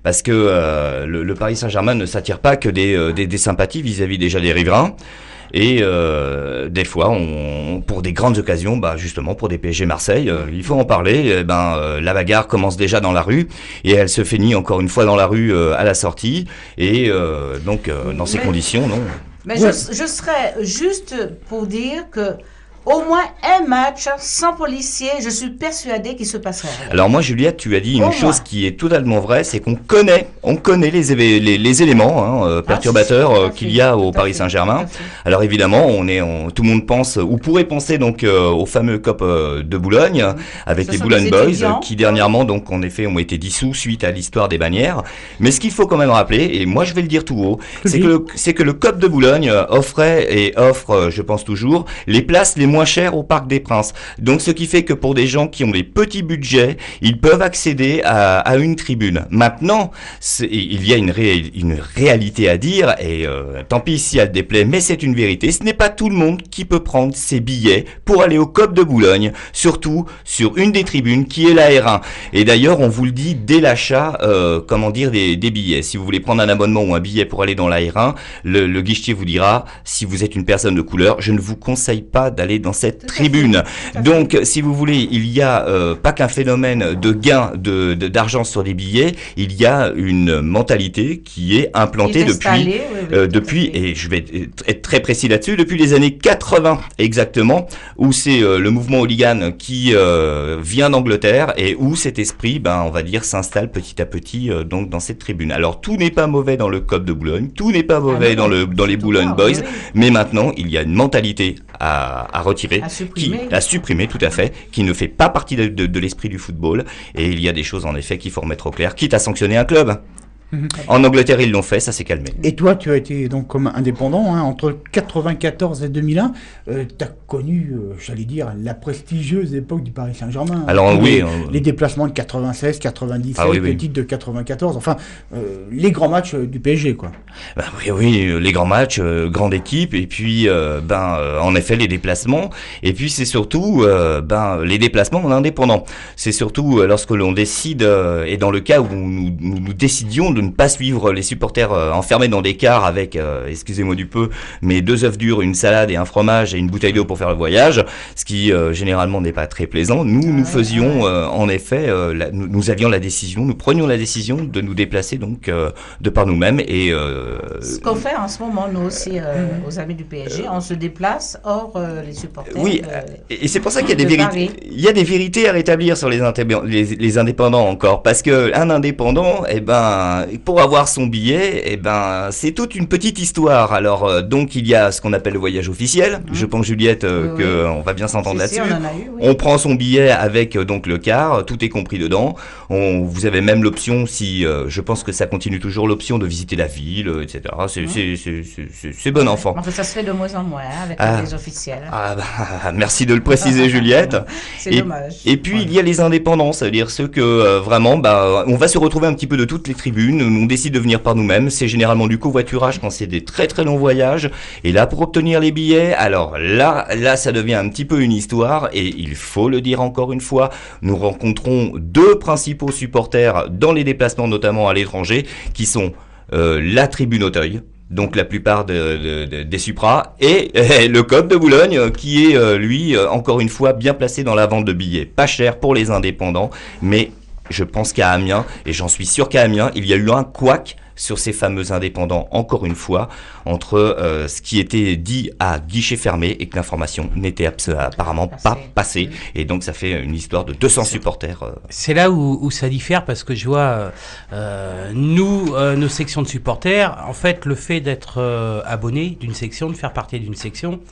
parce que euh, le, le Paris Saint-Germain ne s'attire pas que des, euh, des, des sympathies vis-à-vis déjà des riverains. Et euh, des fois, on, pour des grandes occasions, bah justement pour des P S G Marseille, euh, il faut en parler. Eh ben, euh, la bagarre commence déjà dans la rue et elle se finit encore une fois dans la rue euh, à la sortie. Et euh, donc, euh, dans ces Mais- conditions, non. Mais Ouais. je, je serais juste pour dire que au moins un match sans policier, je suis persuadée qu'il se passerait rien. Alors moi, Juliette, tu as dit une Au chose moins. qui est totalement vraie, c'est qu'on connaît, on connaît les, éve- les, les éléments hein, euh, perturbateurs Ah, si, si, euh, tout à qu'il fait, y a tout au à Paris fait, Saint-Germain. tout à fait. Alors évidemment, on est, on- tout le monde pense ou pourrait penser donc euh, au fameux C O P euh, de Boulogne avec Ce les sont Boulogne des Boys étudiants. euh, qui dernièrement donc en effet ont été dissous suite à l'histoire des bannières. Mais ce qu'il faut quand même rappeler, et moi je vais le dire tout haut, c'est que le, c'est que le C O P de Boulogne euh, offrait et offre, euh, je pense toujours, les places les moins chères au Parc des Princes. Donc ce qui fait que pour des gens qui ont des petits budgets, ils peuvent accéder à, à une tribune. Maintenant, c'est- il y a une, ré- une réalité à dire, et euh, tant pis si elle déplaît, mais c'est une vérité. Ce n'est pas tout le monde qui peut prendre ses billets pour aller au C O P de Boulogne, surtout sur une des tribunes qui est la R un. Et d'ailleurs, on vous le dit dès l'achat, euh, comment dire, des, des billets. Si vous voulez prendre un abonnement ou un billet pour aller dans la R un, le, le guichetier vous dira, si vous êtes une personne de couleur, je ne vous conseille pas d'aller dans cette Tout à fait. tribune. Tout à fait. Donc, si vous voulez, il y a euh, pas qu'un phénomène de gain de, de- d'argent sur des billets, il y a une mentalité qui est implantée Il est depuis installé, oui, oui, euh, tout à depuis, fait. et je vais être- être très précis là-dessus, depuis les années quatre-vingts exactement, où c'est euh, le mouvement hooligan qui euh, vient d'Angleterre et où cet esprit, ben, on va dire, s'installe petit à petit euh, donc dans cette tribune. Alors tout n'est pas mauvais dans le C O P de Boulogne, tout n'est pas mauvais Ah non, dans le dans les surtout Boulogne pas, Boys, oui, oui. mais maintenant il y a une mentalité à, à retirer, À qui supprimer. à supprimer tout à fait, qui ne fait pas partie de, de- de l'esprit du football. Et il y a des choses en effet qu'il faut remettre au clair, quitte à sanctionner un club. Mhm. En Angleterre, ils l'ont fait, ça s'est calmé. Et toi, tu as été donc comme indépendant hein, entre quatre-vingt-quatorze et deux mille un. Euh, tu as connu, euh, j'allais dire, la prestigieuse époque du Paris Saint-Germain. Alors, Tous oui, Les, euh, les déplacements de quatre-vingt-seize, quatre-vingt-dix-sept, Ah oui, oui. le titre de quatre-vingt-quatorze. Enfin, euh, les grands matchs euh, du P S G, quoi. Ben oui, oui, euh, les grands matchs, euh, grande équipe, et puis euh, ben euh, en effet les déplacements, et puis c'est surtout euh, ben les déplacements en indépendant. C'est surtout euh, lorsque l'on décide, euh, et dans le cas où nous, nous, nous décidions de ne pas suivre les supporters euh, enfermés dans des cars avec, euh, excusez-moi du peu, mais deux œufs durs, une salade et un fromage et une bouteille d'eau pour faire le voyage, ce qui euh, généralement n'est pas très plaisant. Nous, nous faisions euh, en effet, euh, la- nous, nous avions la décision, nous prenions la décision de nous déplacer donc euh, de par nous-mêmes et euh, Ce qu'on fait en ce moment, nous aussi, euh, aux amis du P S G, on se déplace hors euh, les supporters. oui, euh, et et c'est pour ça qu'il y a des de vérités, Paris. il y a des vérités à rétablir sur les, intéb- les, les indépendants encore, parce que un indépendant, eh ben, pour avoir son billet, eh ben, c'est toute une petite histoire. Alors, euh, donc, il y a ce qu'on appelle le voyage officiel. Je pense, Juliette, euh, Mmh. Oui, que oui. on va bien s'entendre si, si, là-dessus. on en a eu, oui. On prend son billet avec euh, donc le car, tout est compris dedans. On, vous avez même l'option, si euh, je pense que ça continue toujours, l'option de visiter la ville, euh, et cetera. C'est c'est c'est c'est c'est- c'est bon enfant. Enfin, ça se fait de moins en moins hein, avec Ah. les officiels. Ah bah, merci de le préciser, Juliette. C'est et, dommage. Et puis il y a les indépendants, c'est-à-dire ceux que euh, vraiment, bah, on va se retrouver un petit peu de toutes les tribunes. On décide de venir par nous-mêmes. C'est généralement du covoiturage quand c'est des très très longs voyages. Et là, pour obtenir les billets, alors là, là, ça devient un petit peu une histoire. Et il faut le dire encore une fois, nous rencontrons deux principaux supporters dans les déplacements, notamment à l'étranger, qui sont euh, la tribune Auteuil. Donc la plupart de, de- de- des Supra et euh, le C O P de Boulogne euh, qui est euh, lui euh, encore une fois bien placé dans la vente de billets, pas cher pour les indépendants, mais je pense qu'à Amiens, et j'en suis sûr qu'à Amiens, il y a eu un couac sur ces fameux indépendants, encore une fois, entre euh, ce qui était dit à guichet fermé et que l'information n'était abs- apparemment pas passée. Et donc ça fait une histoire de deux cents supporters. euh. C'est là où, où ça diffère parce que je vois, euh, nous, euh, nos sections de supporters, en fait, le fait d'être euh, abonné d'une section, de faire partie d'une section,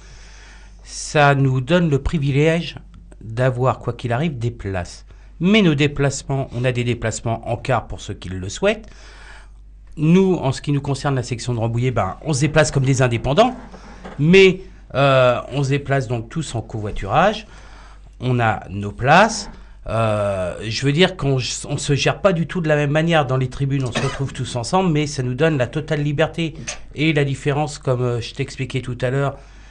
ça nous donne le privilège d'avoir, quoi qu'il arrive, des places. Mais nos déplacements, on a des déplacements en car pour ceux qui le souhaitent. Nous, en ce qui nous concerne, la section de Rambouillet, ben, on se déplace comme des indépendants, mais euh, on se déplace donc tous en covoiturage. On a nos places. Euh, je veux dire qu'on ne se gère pas du tout de la même manière. Dans les tribunes, on se retrouve tous ensemble, mais ça nous donne la totale liberté. Et la différence, comme euh, je t'expliquais tout à l'heure,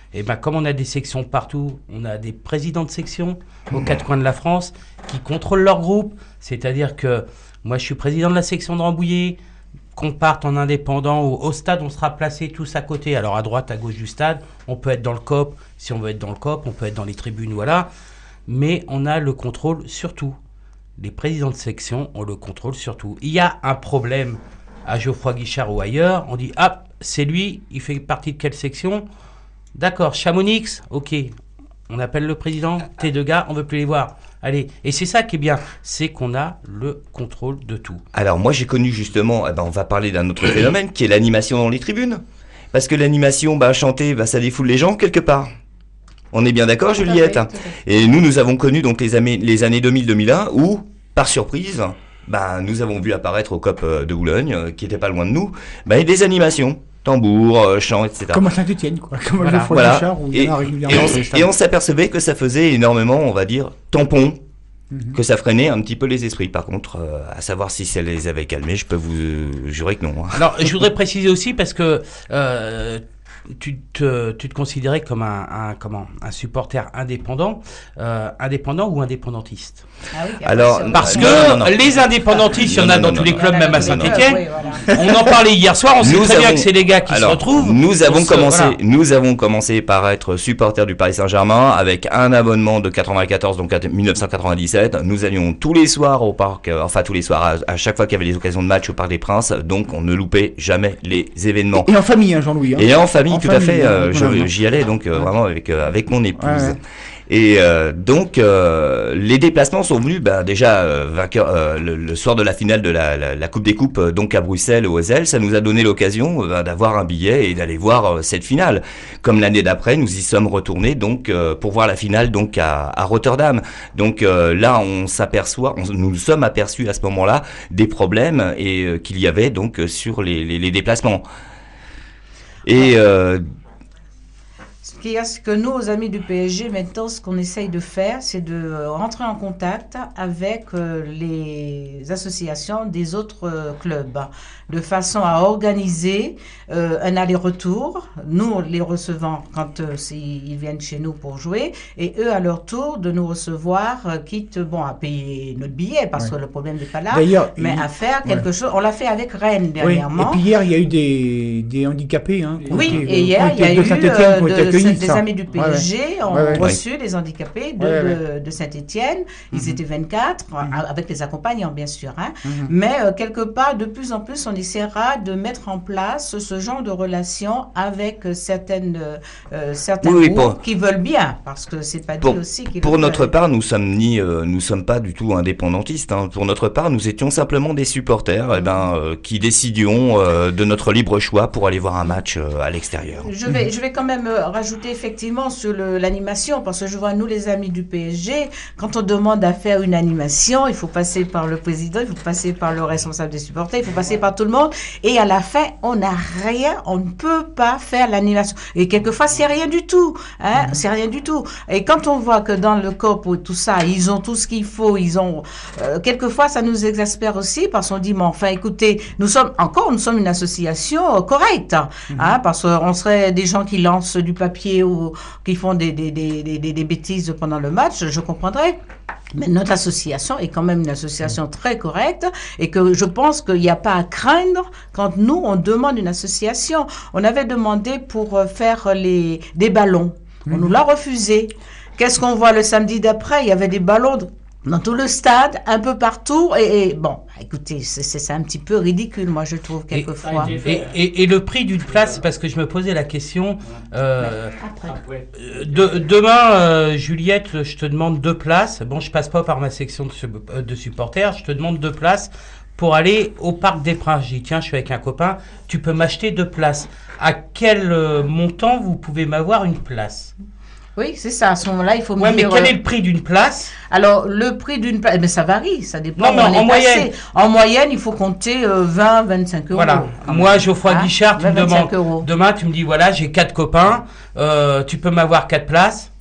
Et ben, comme on a des sections partout, on a des présidents de sections aux quatre coins de la France qui contrôlent leur groupe. C'est-à-dire que moi, je suis président de la section de Rambouillet. Qu'on parte en indépendant ou au stade, on sera placés tous à côté. Alors à droite, à gauche du stade, on peut être dans le C O P. Si on veut être dans le C O P, on peut être dans les tribunes, voilà. Mais on a le contrôle sur tout. Les présidents de section ont le contrôle sur tout. Il y a un problème à Geoffroy Guichard ou ailleurs. On dit, ah, c'est lui, il fait partie de quelle section? D'accord, Chamonix, ok. On appelle le président, tes deux gars, on veut plus les voir. Allez, et c'est ça qui est bien, c'est qu'on a le contrôle de tout. Alors moi j'ai connu justement, eh ben, on va parler d'un autre phénomène qui est l'animation dans les tribunes. Parce que l'animation, bah, chanter, bah, ça défoule les gens quelque part. On est bien d'accord, Tout à Juliette? fait, tout à fait. Et nous, nous avons connu donc les, années, les années deux mille deux mille un où, par surprise, bah, nous avons vu apparaître au C O P de Boulogne, euh, qui était pas loin de nous, bah, des animations. Tambour, euh, chant, et cetera. Comme à Saint-Etienne, quoi. Comme Voilà. à Geoffroy Voilà. Guichard, où il Et, y en a régulièrement. et on, dans les s- stades. et on s'apercevait que ça faisait énormément, on va dire, tampon, Mhm. que ça freinait un petit peu les esprits. Par contre, euh, à savoir si ça les avait calmés, je peux vous euh, jurer que non. hein. Alors, je voudrais préciser aussi parce que euh, tu, te, tu te considérais comme un, un, comment, un supporter indépendant, euh, indépendant ou indépendantiste? Ah oui, Alors, attention. Parce Non, que non, non, non. les indépendantistes, il y en Non, a non, dans non, tous non, les non. clubs, Voilà, même à tous les clubs, Saint-Etienne. oui, voilà. On en parlait hier soir, on sait Nous très bien avons- que c'est les gars qui Alors, se retrouvent. Nous avons On se- commencé, voilà. nous avons commencé par être supporters du Paris Saint-Germain avec un abonnement de quatre-vingt-quatorze, donc à mille neuf cent quatre-vingt-dix-sept. Nous allions tous les soirs au parc, euh, enfin tous les soirs, à, à chaque fois qu'il y avait des occasions de match au Parc des Princes, donc on ne loupait jamais les événements. Et en famille, hein, Jean-Louis. hein. Et en famille, En tout à famille, fait, hein, euh, je- vraiment. j'y allais donc euh, Ouais. vraiment avec euh, avec mon épouse. Ouais, ouais. Et euh, donc euh, les déplacements sont venus, ben, déjà euh, vainqueur euh, le, le soir de la finale de la, la, la Coupe des Coupes, euh, donc à Bruxelles au Ezel, ça nous a donné l'occasion euh, d'avoir un billet et d'aller voir euh, cette finale. Comme l'année d'après, nous y sommes retournés donc euh, pour voir la finale donc à, à Rotterdam. Donc euh, là, on s'aperçoit, on, nous nous sommes aperçus à ce moment-là des problèmes et euh, qu'il y avait donc euh, sur les, les, les déplacements. Et euh, Ce qu'il y a, c'est que nous, aux amis du P S G, maintenant, ce qu'on essaye de faire, c'est de euh, rentrer en contact avec euh, les associations des autres euh, clubs, de façon à organiser euh, un aller-retour. Nous, les recevant quand euh, c'est- ils viennent chez nous pour jouer, et eux, à leur tour, de nous recevoir, euh, quitte, bon, à payer notre billet, parce Ouais. que le problème n'est pas là, D'ailleurs, mais il- à faire ouais. quelque chose. On l'a fait avec Rennes Oui, et dernièrement. puis hier, il y a eu des, des handicapés. Hein, qui ont Oui, été- et hier, qui ont il y a été eu de Saint-Etienne, euh, qui ont été de- accueillis, des ça. amis du P S G, Ouais, ouais. ont Ouais, ouais. reçu des handicapés de, Ouais, ouais. de, de Saint-Etienne. Ils Mhm. étaient vingt-quatre, Mhm. avec les accompagnants, bien sûr. Hein. Mhm. Mais euh, quelque part, de plus en plus, on essaiera de mettre en place ce genre de relation avec euh, certaines, euh, certains Oui, oui, groupes pour- qui veulent bien, parce que c'est pas Pour- dit aussi qu'ils Pour le notre veulent. part, nous sommes ni, euh, nous sommes pas du tout indépendantistes. Hein. Pour notre part, nous étions simplement des supporters, eh ben, euh, qui décidions euh, de notre libre choix pour aller voir un match euh, à l'extérieur. Je vais, je vais quand même euh, rajouter effectivement sur le- l'animation, parce que je vois, nous les amis du P S G, quand on demande à faire une animation, il faut passer par le président, il faut passer par le responsable des supporters, il faut passer par tout le monde, et à la fin, on n'a rien, on ne peut pas faire l'animation. Et quelquefois, c'est rien du tout, hein, c'est rien du tout. Et quand on voit que dans le C O P ou tout ça, ils ont tout ce qu'il faut, ils ont, euh, quelquefois, ça nous exaspère aussi, parce qu'on dit, mais enfin, écoutez, nous sommes, encore, nous sommes une association euh, correcte, hein, parce qu'on serait des gens qui lancent du papier ou qui font des, des, des, des, des, des bêtises pendant le match, je comprendrais. Mais notre association est quand même une association très correcte et que je pense qu'il n'y a pas à craindre quand nous, on demande une association. On avait demandé pour euh, faire les, des ballons. On nous l'a refusé. Qu'est-ce qu'on voit le samedi d'après? Il y avait des ballons de- dans tout le stade, un peu partout. Et, et bon, écoutez, c'est c'est un petit peu ridicule, moi, je trouve, Et- quelquefois. Et, et, et le prix d'une place, parce que je me posais la question, euh, Après. euh, de- demain, euh, Juliette, je te demande deux places. Bon, je passe pas par ma section de, sub- euh, de supporters, je te demande deux places pour aller au Parc des Princes. Je dis, tiens, je suis avec un copain, tu peux m'acheter deux places. À quel euh, montant vous pouvez m'avoir une place? Oui, c'est ça. À ce moment-là, il faut me Ouais, mais dire... quel euh, est le prix d'une place? Alors, le prix d'une place, mais ça varie, ça dépend. Non, mais où on en est moyenne. passé. En moyenne, il faut compter euh, vingt, vingt-cinq euros. Voilà. quand Moi, même. Geoffroy Hein, Guichard, tu me vingt, vingt-cinq demandes. euros. Demain, tu me dis, voilà, j'ai quatre copains, euh, tu peux m'avoir quatre places.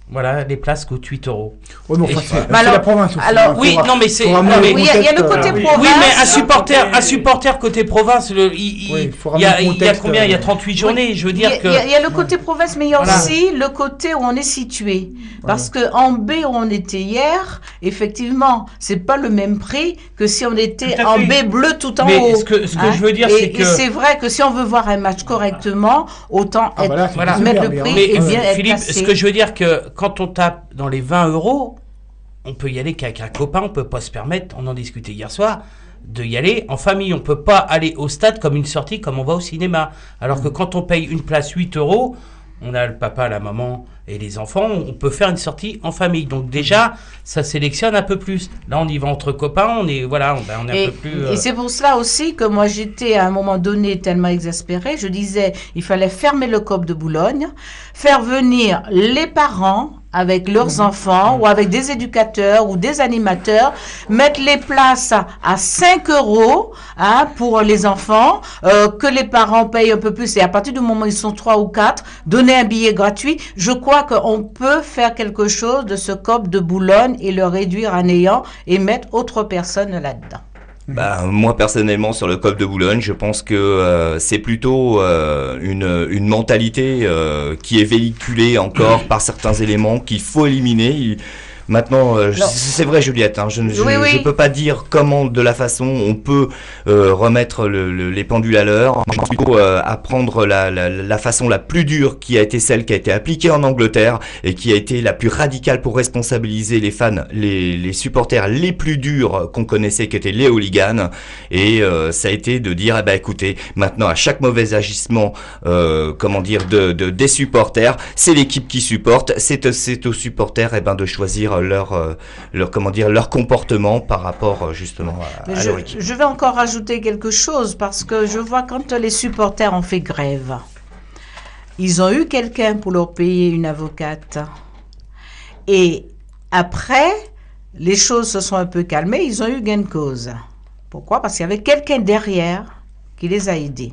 Voilà, les places coûtent huit euros. Ouais, mais Et- enfin, c'est Mais c'est la alors- province aussi. alors, hein, oui, faudra- non, mais c'est- faudra non, amener mais- le Oui, il y a- il y a le contexte, côté euh, province. Oui, mais un Province, supporter, côté- un supporter côté province, le, il, Oui, il- faut il y a, ramener le il y a contexte, combien Il y a euh, trente-huit journées, je veux Il y, a, dire que... il y a- il y a le côté province, mais il y a Voilà. aussi le côté où on est situé. Parce que en B où on était hier, effectivement, c'est pas le même prix que si on était Tout à en fait. B bleu tout en Mais haut. ce que- ce que Hein. je veux dire, Et- c'est que- et c'est vrai que si on veut voir un match correctement, autant Ah, être- bah là, c'est Voilà. super mettre le bien, prix hein. Mais et euh, bien être Philippe, placé. ce que je veux dire que quand on tape dans les vingt euros, on peut y aller qu'avec un copain, on peut pas se permettre, on en discutait hier soir, de y aller en famille. On peut pas aller au stade comme une sortie, comme on va au cinéma. Alors que quand on paye une place huit euros, on a le papa, la maman et les enfants, on peut faire une sortie en famille. Donc déjà, ça sélectionne un peu plus. Là, on y va entre copains, on est, voilà, on, ben, on est Et, un peu plus... euh, et c'est pour cela aussi que moi j'étais à un moment donné tellement exaspérée, je disais il fallait fermer le C O P de Boulogne, faire venir les parents avec leurs enfants ou avec des éducateurs ou des animateurs, mettre les places à, à cinq euros hein, pour les enfants, euh, que les parents payent un peu plus et à partir du moment où ils sont trois ou quatre, donner un billet gratuit. Je crois qu'on peut faire quelque chose de ce C O P de Boulogne et le réduire à néant et mettre autre personne là-dedans. Bah, moi personnellement sur le C O P de Boulogne, je pense que euh, c'est plutôt euh, une, une mentalité euh, qui est véhiculée encore par certains éléments qu'il faut éliminer. Il- Maintenant, euh, je- Non. c'est vrai Juliette, hein, je ne je, Oui, oui. je peux pas dire comment, de la façon, on peut euh, remettre le, le- les pendules à l'heure. Je pense plutôt euh, à prendre la, la, la façon la plus dure qui a été celle qui a été appliquée en Angleterre et qui a été la plus radicale pour responsabiliser les fans, les, les supporters les plus durs qu'on connaissait, qui étaient les hooligans. Et euh, ça a été de dire, eh ben écoutez, maintenant à chaque mauvais agissement, euh, comment dire, de, de des supporters, c'est l'équipe qui supporte, c'est c'est aux supporters, eh ben de choisir leur euh, leur comment dire leur comportement par rapport euh, justement à, à Je, leur équipe. je vais encore rajouter quelque chose parce que je vois quand les supporters ont fait grève, ils ont eu quelqu'un pour leur payer une avocate. Et après, les choses se sont un peu calmées, ils ont eu gain de cause. Pourquoi? Parce qu'il y avait quelqu'un derrière qui les a aidés.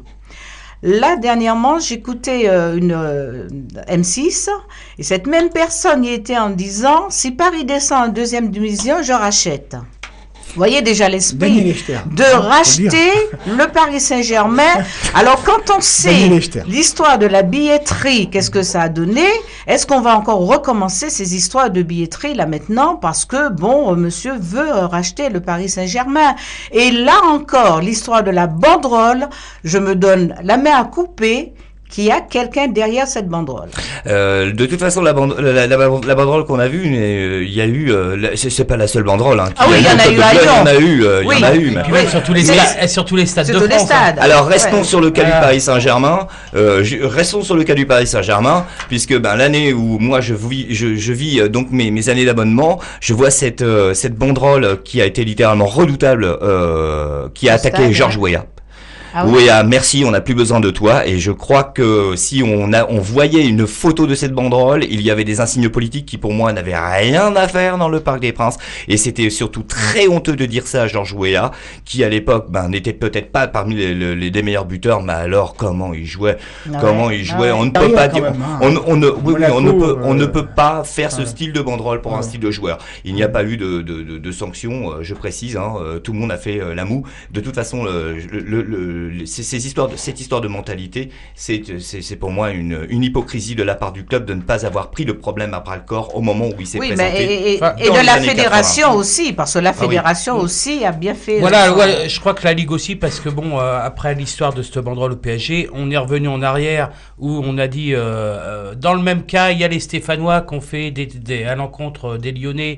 Là, dernièrement, j'écoutais euh, une euh, M six et cette même personne y était en disant « Si Paris descend en deuxième division, je rachète ». Vous voyez déjà l'esprit Daniel Echter. de Hein, faut racheter le Paris Saint-Germain. Alors, quand on sait Daniel Echter. l'histoire de la billetterie, qu'est-ce que ça a donné? Est-ce qu'on va encore recommencer ces histoires de billetterie là maintenant? Parce que, bon, euh, monsieur veut euh, racheter le Paris Saint-Germain. Et là encore, l'histoire de la banderole, je me donne la main à couper qu'il y a quelqu'un derrière cette banderole. Euh, de toute façon, la, bande, la, la, la banderole qu'on a vue, euh, il y a eu, euh, la- c'est c'est pas la seule banderole. Hein, Ah oui, il y en a eu à ailleurs. Il y en a eu, euh, il Oui. y en a eu. Et mais- puis même sur tous les, C'est stades, la- et sur tous les stades C'est de tous les France. hein. stades. Alors restons Ouais. sur le cas Voilà. du Paris Saint-Germain. Euh, je- restons sur le cas du Paris Saint-Germain, puisque ben l'année où moi je vis, je, je vis euh, donc mes, mes années d'abonnement, je vois cette euh, cette banderole qui a été littéralement redoutable, euh, qui a Au attaqué stade, Georges ouais. Weah. Ah oui. Weah, merci, on n'a plus besoin de toi. Et je crois que si on a, on voyait une photo de cette banderole, il y avait des insignes politiques qui pour moi n'avaient rien à faire dans le Parc des Princes. Et c'était surtout très honteux de dire ça à Georges Weah, qui à l'époque ben, n'était peut-être pas parmi les, les, les des meilleurs buteurs, mais alors comment il jouait, Ah comment ouais. il jouait, Ah on ne ouais. peut Derrière, pas quand dire, même, hein. on, on ne, oui, oui, Monaco, on ne peut, on ne euh, peut pas faire ce ouais. style de banderole pour un Ouais. style de joueur. Il n'y a pas eu de, de, de, de sanctions, euh, je précise, hein, euh, tout le monde a fait euh, la moue. De toute façon, le, le, le, le- ces, ces histoires de, cette histoire de mentalité, c'est, c'est, c'est pour moi une, une hypocrisie de la part du club de ne pas avoir pris le problème à bras le corps au moment où il s'est Oui, présenté. mais et, et- Enfin, et dans de les la années fédération quatre-vingts. aussi, parce que la Ah oui. fédération aussi a bien fait. Voilà, euh, ouais, je crois que la Ligue aussi, parce que bon, euh, après l'histoire de cette banderole au P S G, on est revenu en arrière où on a dit, euh, euh, dans le même cas, il y a les Stéphanois qui ont fait des, des, à l'encontre des Lyonnais,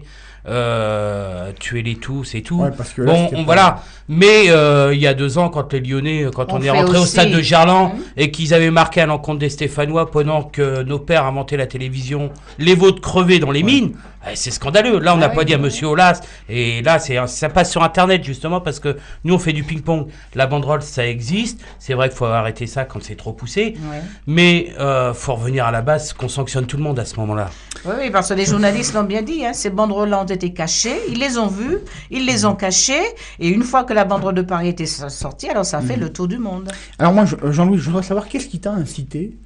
euh, tuez-les tous et tout. Ouais, parce que là, Bon, c'était on, pas- voilà. Mais euh, il y a deux ans, quand les Lyonnais, quand on, On est fait rentré au aussi. stade de Gerland Mhm. et qu'ils avaient marqué à l'encontre des Stéphanois pendant que nos pères inventaient la télévision, les vôtres crevaient dans les mines, eh, c'est scandaleux. Là, on n'a Ah pas oui. dit à Monsieur Aulas. Et là, c'est ça passe sur Internet justement parce que nous, on fait du ping-pong. La banderole, ça existe. C'est vrai qu'il faut arrêter ça quand c'est trop poussé. Ouais. Mais euh, faut revenir à la base, qu'on sanctionne tout le monde à ce moment-là. Oui, oui, parce que les journalistes l'ont bien dit, hein, ces banderoles-là ont été cachées, ils les ont vues, ils les ont cachées, et une fois que la banderole de Paris était sortie, alors ça a fait le tour du monde. Alors moi, je- Jean-Louis, je voudrais savoir qu'est-ce qui t'a incité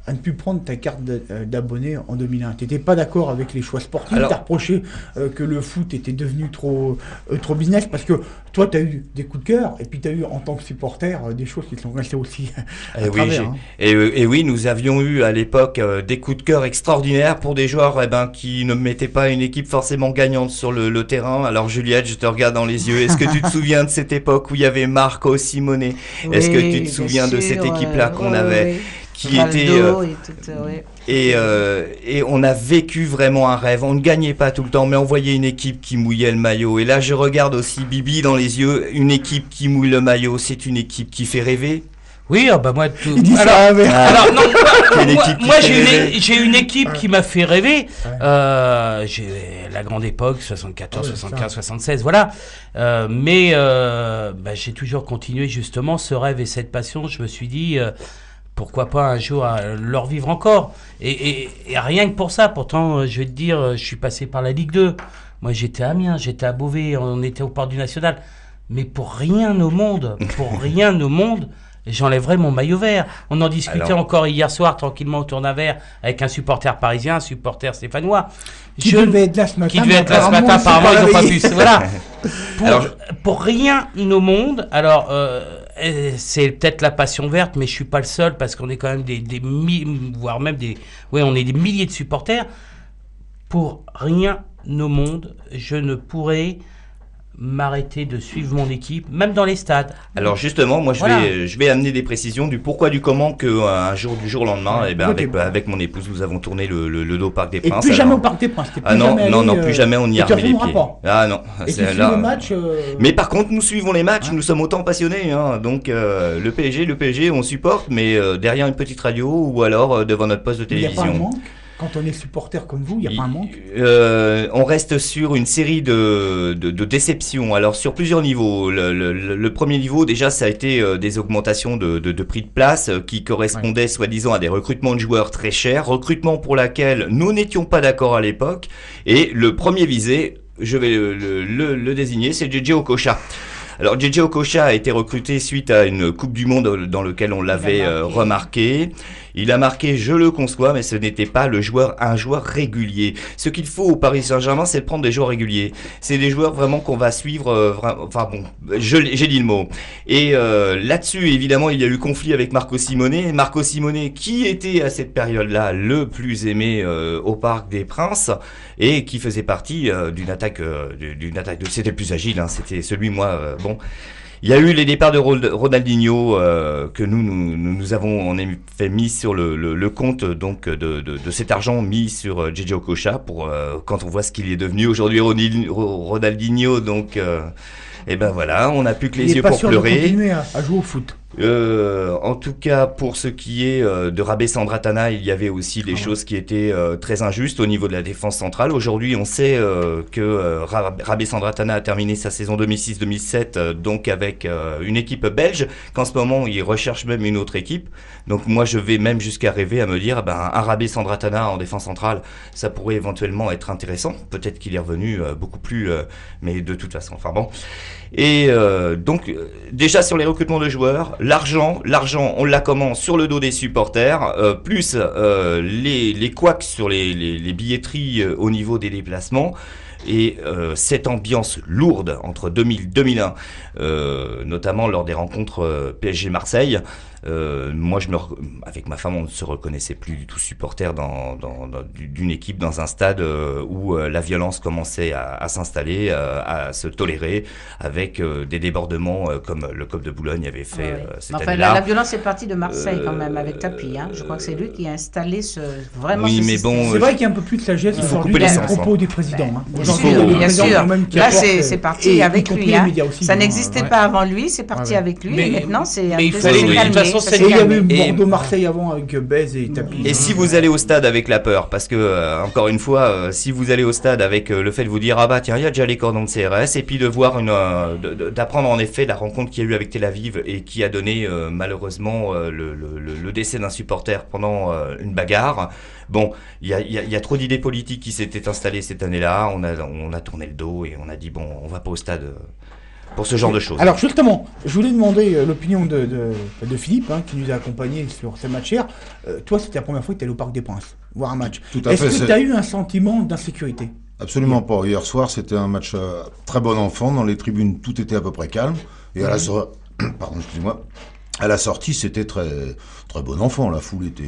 à ne plus prendre ta carte d'abonné en deux mille un. Tu n'étais pas d'accord avec les choix sportifs, Alors... tu as reproché euh, que le foot était devenu trop, euh, trop business, parce que toi, tu as eu des coups de cœur, et puis tu as eu, en tant que supporter, euh, des choses qui sont restées aussi à et travers. Oui, hein. et, et oui, nous avions eu à l'époque euh, des coups de cœur extraordinaires pour des joueurs eh ben, qui ne mettaient pas une équipe forcément gagnante sur le, le terrain. Alors Juliette, je te regarde dans les yeux, est-ce que tu te souviens de cette époque où il y avait Marco Simone? Oui, est-ce que tu te souviens sûr, de cette équipe-là euh, qu'on ouais, avait ouais. qui Valdo était euh, et, tout, euh, ouais. et, euh, et on a vécu vraiment un rêve. On ne gagnait pas tout le temps, mais on voyait une équipe qui mouillait le maillot. Et là, je regarde aussi Bibi dans les yeux. Une équipe qui mouille le maillot, c'est une équipe qui fait rêver. Oui, oh bah moi, tout... Il dit alors, ça, mais... alors non, moi, Une moi, équipe qui moi, fait j'ai rêver. une, j'ai une équipe Ouais. qui m'a fait rêver. Ouais. Euh, j'ai la grande époque, soixante-quatorze, Ah ouais, soixante-quinze, ça. soixante-seize, voilà. Euh, mais euh, bah, j'ai toujours continué justement ce rêve et cette passion. Je me suis dit, euh, pourquoi pas un jour euh, leur vivre encore. Et, et, et rien que pour ça, pourtant, euh, je vais te dire, euh, je suis passé par la Ligue deux. Moi, j'étais à Amiens, j'étais à Beauvais, on était au port du National. Mais pour rien au monde, pour rien au monde, j'enlèverais mon maillot vert. On en discutait Alors... encore hier soir, tranquillement, autour d'un verre, avec un supporter parisien, un supporter stéphanois. Qui Je... devait être là ce matin. Qui devait être là ce apparemment, matin, apparemment, ils n'ont pas réveillé. pu. Voilà. Pour, Alors, pour rien au monde, alors, euh, euh, c'est peut-être la passion verte, mais je suis pas le seul, parce qu'on est quand même des, des mi- voire même des, ouais, on est des milliers de supporters. Pour rien au monde, je ne pourrais m'arrêter de suivre mon équipe, même dans les stades. Alors justement, moi je Voilà. vais je vais amener des précisions du pourquoi du comment que euh, un jour du jour au lendemain, Ouais. eh ben, Ok. avec avec mon épouse, nous avons tourné le le, le dos au Parc des Et Princes. plus jamais alors- au Parc des Princes. t'es plus Ah non jamais non allé, non euh, plus jamais on y et a tu remis les retourneras pieds. pas. Ah non, Et tu c'est suis là. les matchs. euh, Mais par contre, nous suivons les matchs, Ouais. nous sommes autant passionnés. Hein. Donc euh, le P S G, le P S G, on supporte, mais euh, derrière une petite radio ou alors euh, devant notre poste de Il n'y a pas un télévision. manque. Quand on est supporter comme vous, il n'y a pas un manque. Euh, on reste sur une série de, de, de déceptions. Alors sur plusieurs niveaux. Le, le, le premier niveau, déjà, ça a été euh, des augmentations de, de, de prix de place euh, qui correspondaient soi-disant à des recrutements de joueurs très chers, recrutements pour laquelle nous n'étions pas d'accord à l'époque. Et le premier visé, je vais le, le, le, le désigner, c'est J J Okocha. Alors J J Okocha a été recruté suite à une Coupe du Monde dans laquelle on l'avait euh, remarqué. Il a marqué, je le conçois, mais ce n'était pas le joueur, un joueur régulier. Ce qu'il faut au Paris Saint-Germain, c'est de prendre des joueurs réguliers. C'est des joueurs vraiment qu'on va suivre. Euh, vra- enfin bon, je, l'ai- j'ai dit le mot. Et euh, là-dessus, évidemment, il y a eu conflit avec Marco Simone. Marco Simone, qui était à cette période-là le plus aimé euh, au Parc des Princes et qui faisait partie euh, d'une attaque, euh, d'une attaque. De, c'était le plus agile. Hein, c'était celui, moi, euh, bon. Il y a eu les départs de Ronaldinho euh, que nous, nous nous avons en effet mis sur le, le, le compte donc de, de, de cet argent mis sur J J Okocha pour euh, quand on voit ce qu'il est devenu aujourd'hui Ronaldinho, donc euh, et ben voilà, on n'a plus que les Il est yeux pas pour sûr de pleurer. continuer à, à jouer au foot. Euh, en tout cas, pour ce qui est euh, de Rabé Sandratana, il y avait aussi des Ah ouais. choses qui étaient euh, très injustes au niveau de la défense centrale. Aujourd'hui, on sait euh, que euh, Ra- Rabé Sandratana a terminé sa saison deux mille six deux mille sept, euh, donc avec euh, une équipe belge, qu'en ce moment, il recherche même une autre équipe. Donc moi, je vais même jusqu'à rêver à me dire, ben, un Rabé Sandratana en défense centrale, ça pourrait éventuellement être intéressant. Peut-être qu'il est revenu euh, beaucoup plus, euh, mais de toute façon, enfin bon. Et euh, donc, euh, déjà sur les recrutements de joueurs, l'argent, l'argent, on l'a comment sur le dos des supporters, euh, plus euh, les, les couacs sur les, les, les billetteries euh, au niveau des déplacements. Et euh, cette ambiance lourde entre deux mille et deux mille un, euh, notamment lors des rencontres euh, P S G Marseille, euh, moi je me re- avec ma femme on ne se reconnaissait plus du tout supporter dans, dans, dans d'une équipe dans un stade euh, où euh, la violence commençait à, à s'installer, euh, à se tolérer avec euh, des débordements euh, comme le C O P de Boulogne avait fait Ouais, euh, ouais. cette Enfin, année-là. la, la violence est partie de Marseille quand même Euh, avec Tapi. Hein. Je crois que c'est lui qui a installé ce vraiment. Oui, ce mais système. bon, C'est vrai qu'il y a un peu plus de sagesse il faut aujourd'hui couper dans les les sens, propos hein. des présidents. hein. Bien Aujourd'hui, sûr, il y a des bien présidents sûr. quand même qui Là, apportent, c'est- euh, c'est parti et avec y compris lui, les hein. médias aussi, Ça hein. n'existait Ouais. pas avant lui, c'est parti Ouais, ouais. avec lui. Mais- et maintenant, c'est un mais il peu faut- c'est de toute calmé, façon, ça c'est Et s'est il y avait calmé. Et- Bordeaux-Marseille avant avec Bez et Tapi. Et si vous allez au stade avec la peur, parce que euh, encore une fois, euh, si vous allez au stade avec euh, le fait de vous dire ah bah tiens il y a déjà les cordons de C R S et puis de voir une, euh, de- de- d'apprendre en effet la rencontre qu'il y a eu avec Tel Aviv et qui a donné euh, malheureusement euh, le, le, le- le décès d'un supporter pendant euh, une bagarre. Bon, il y a, il y, a, il y a trop d'idées politiques qui s'étaient installées cette année-là. On a on a tourné le dos et on a dit bon on va pas au stade. euh, pour ce genre de choses. Alors justement, je voulais demander euh, l'opinion de, de, de Philippe, hein, qui nous a accompagnés sur ce match hier. Euh, toi, c'était la première fois que tu es allé au Parc des Princes, voir un match. Tout à Est-ce fait, que c'est- tu as eu un sentiment d'insécurité? Absolument pas. Hier soir, c'était un match euh, très bon enfant. Dans les tribunes, tout était à peu près calme. Et à la, so- Pardon, excusez-moi. À la sortie, c'était très, très bon enfant. La foule était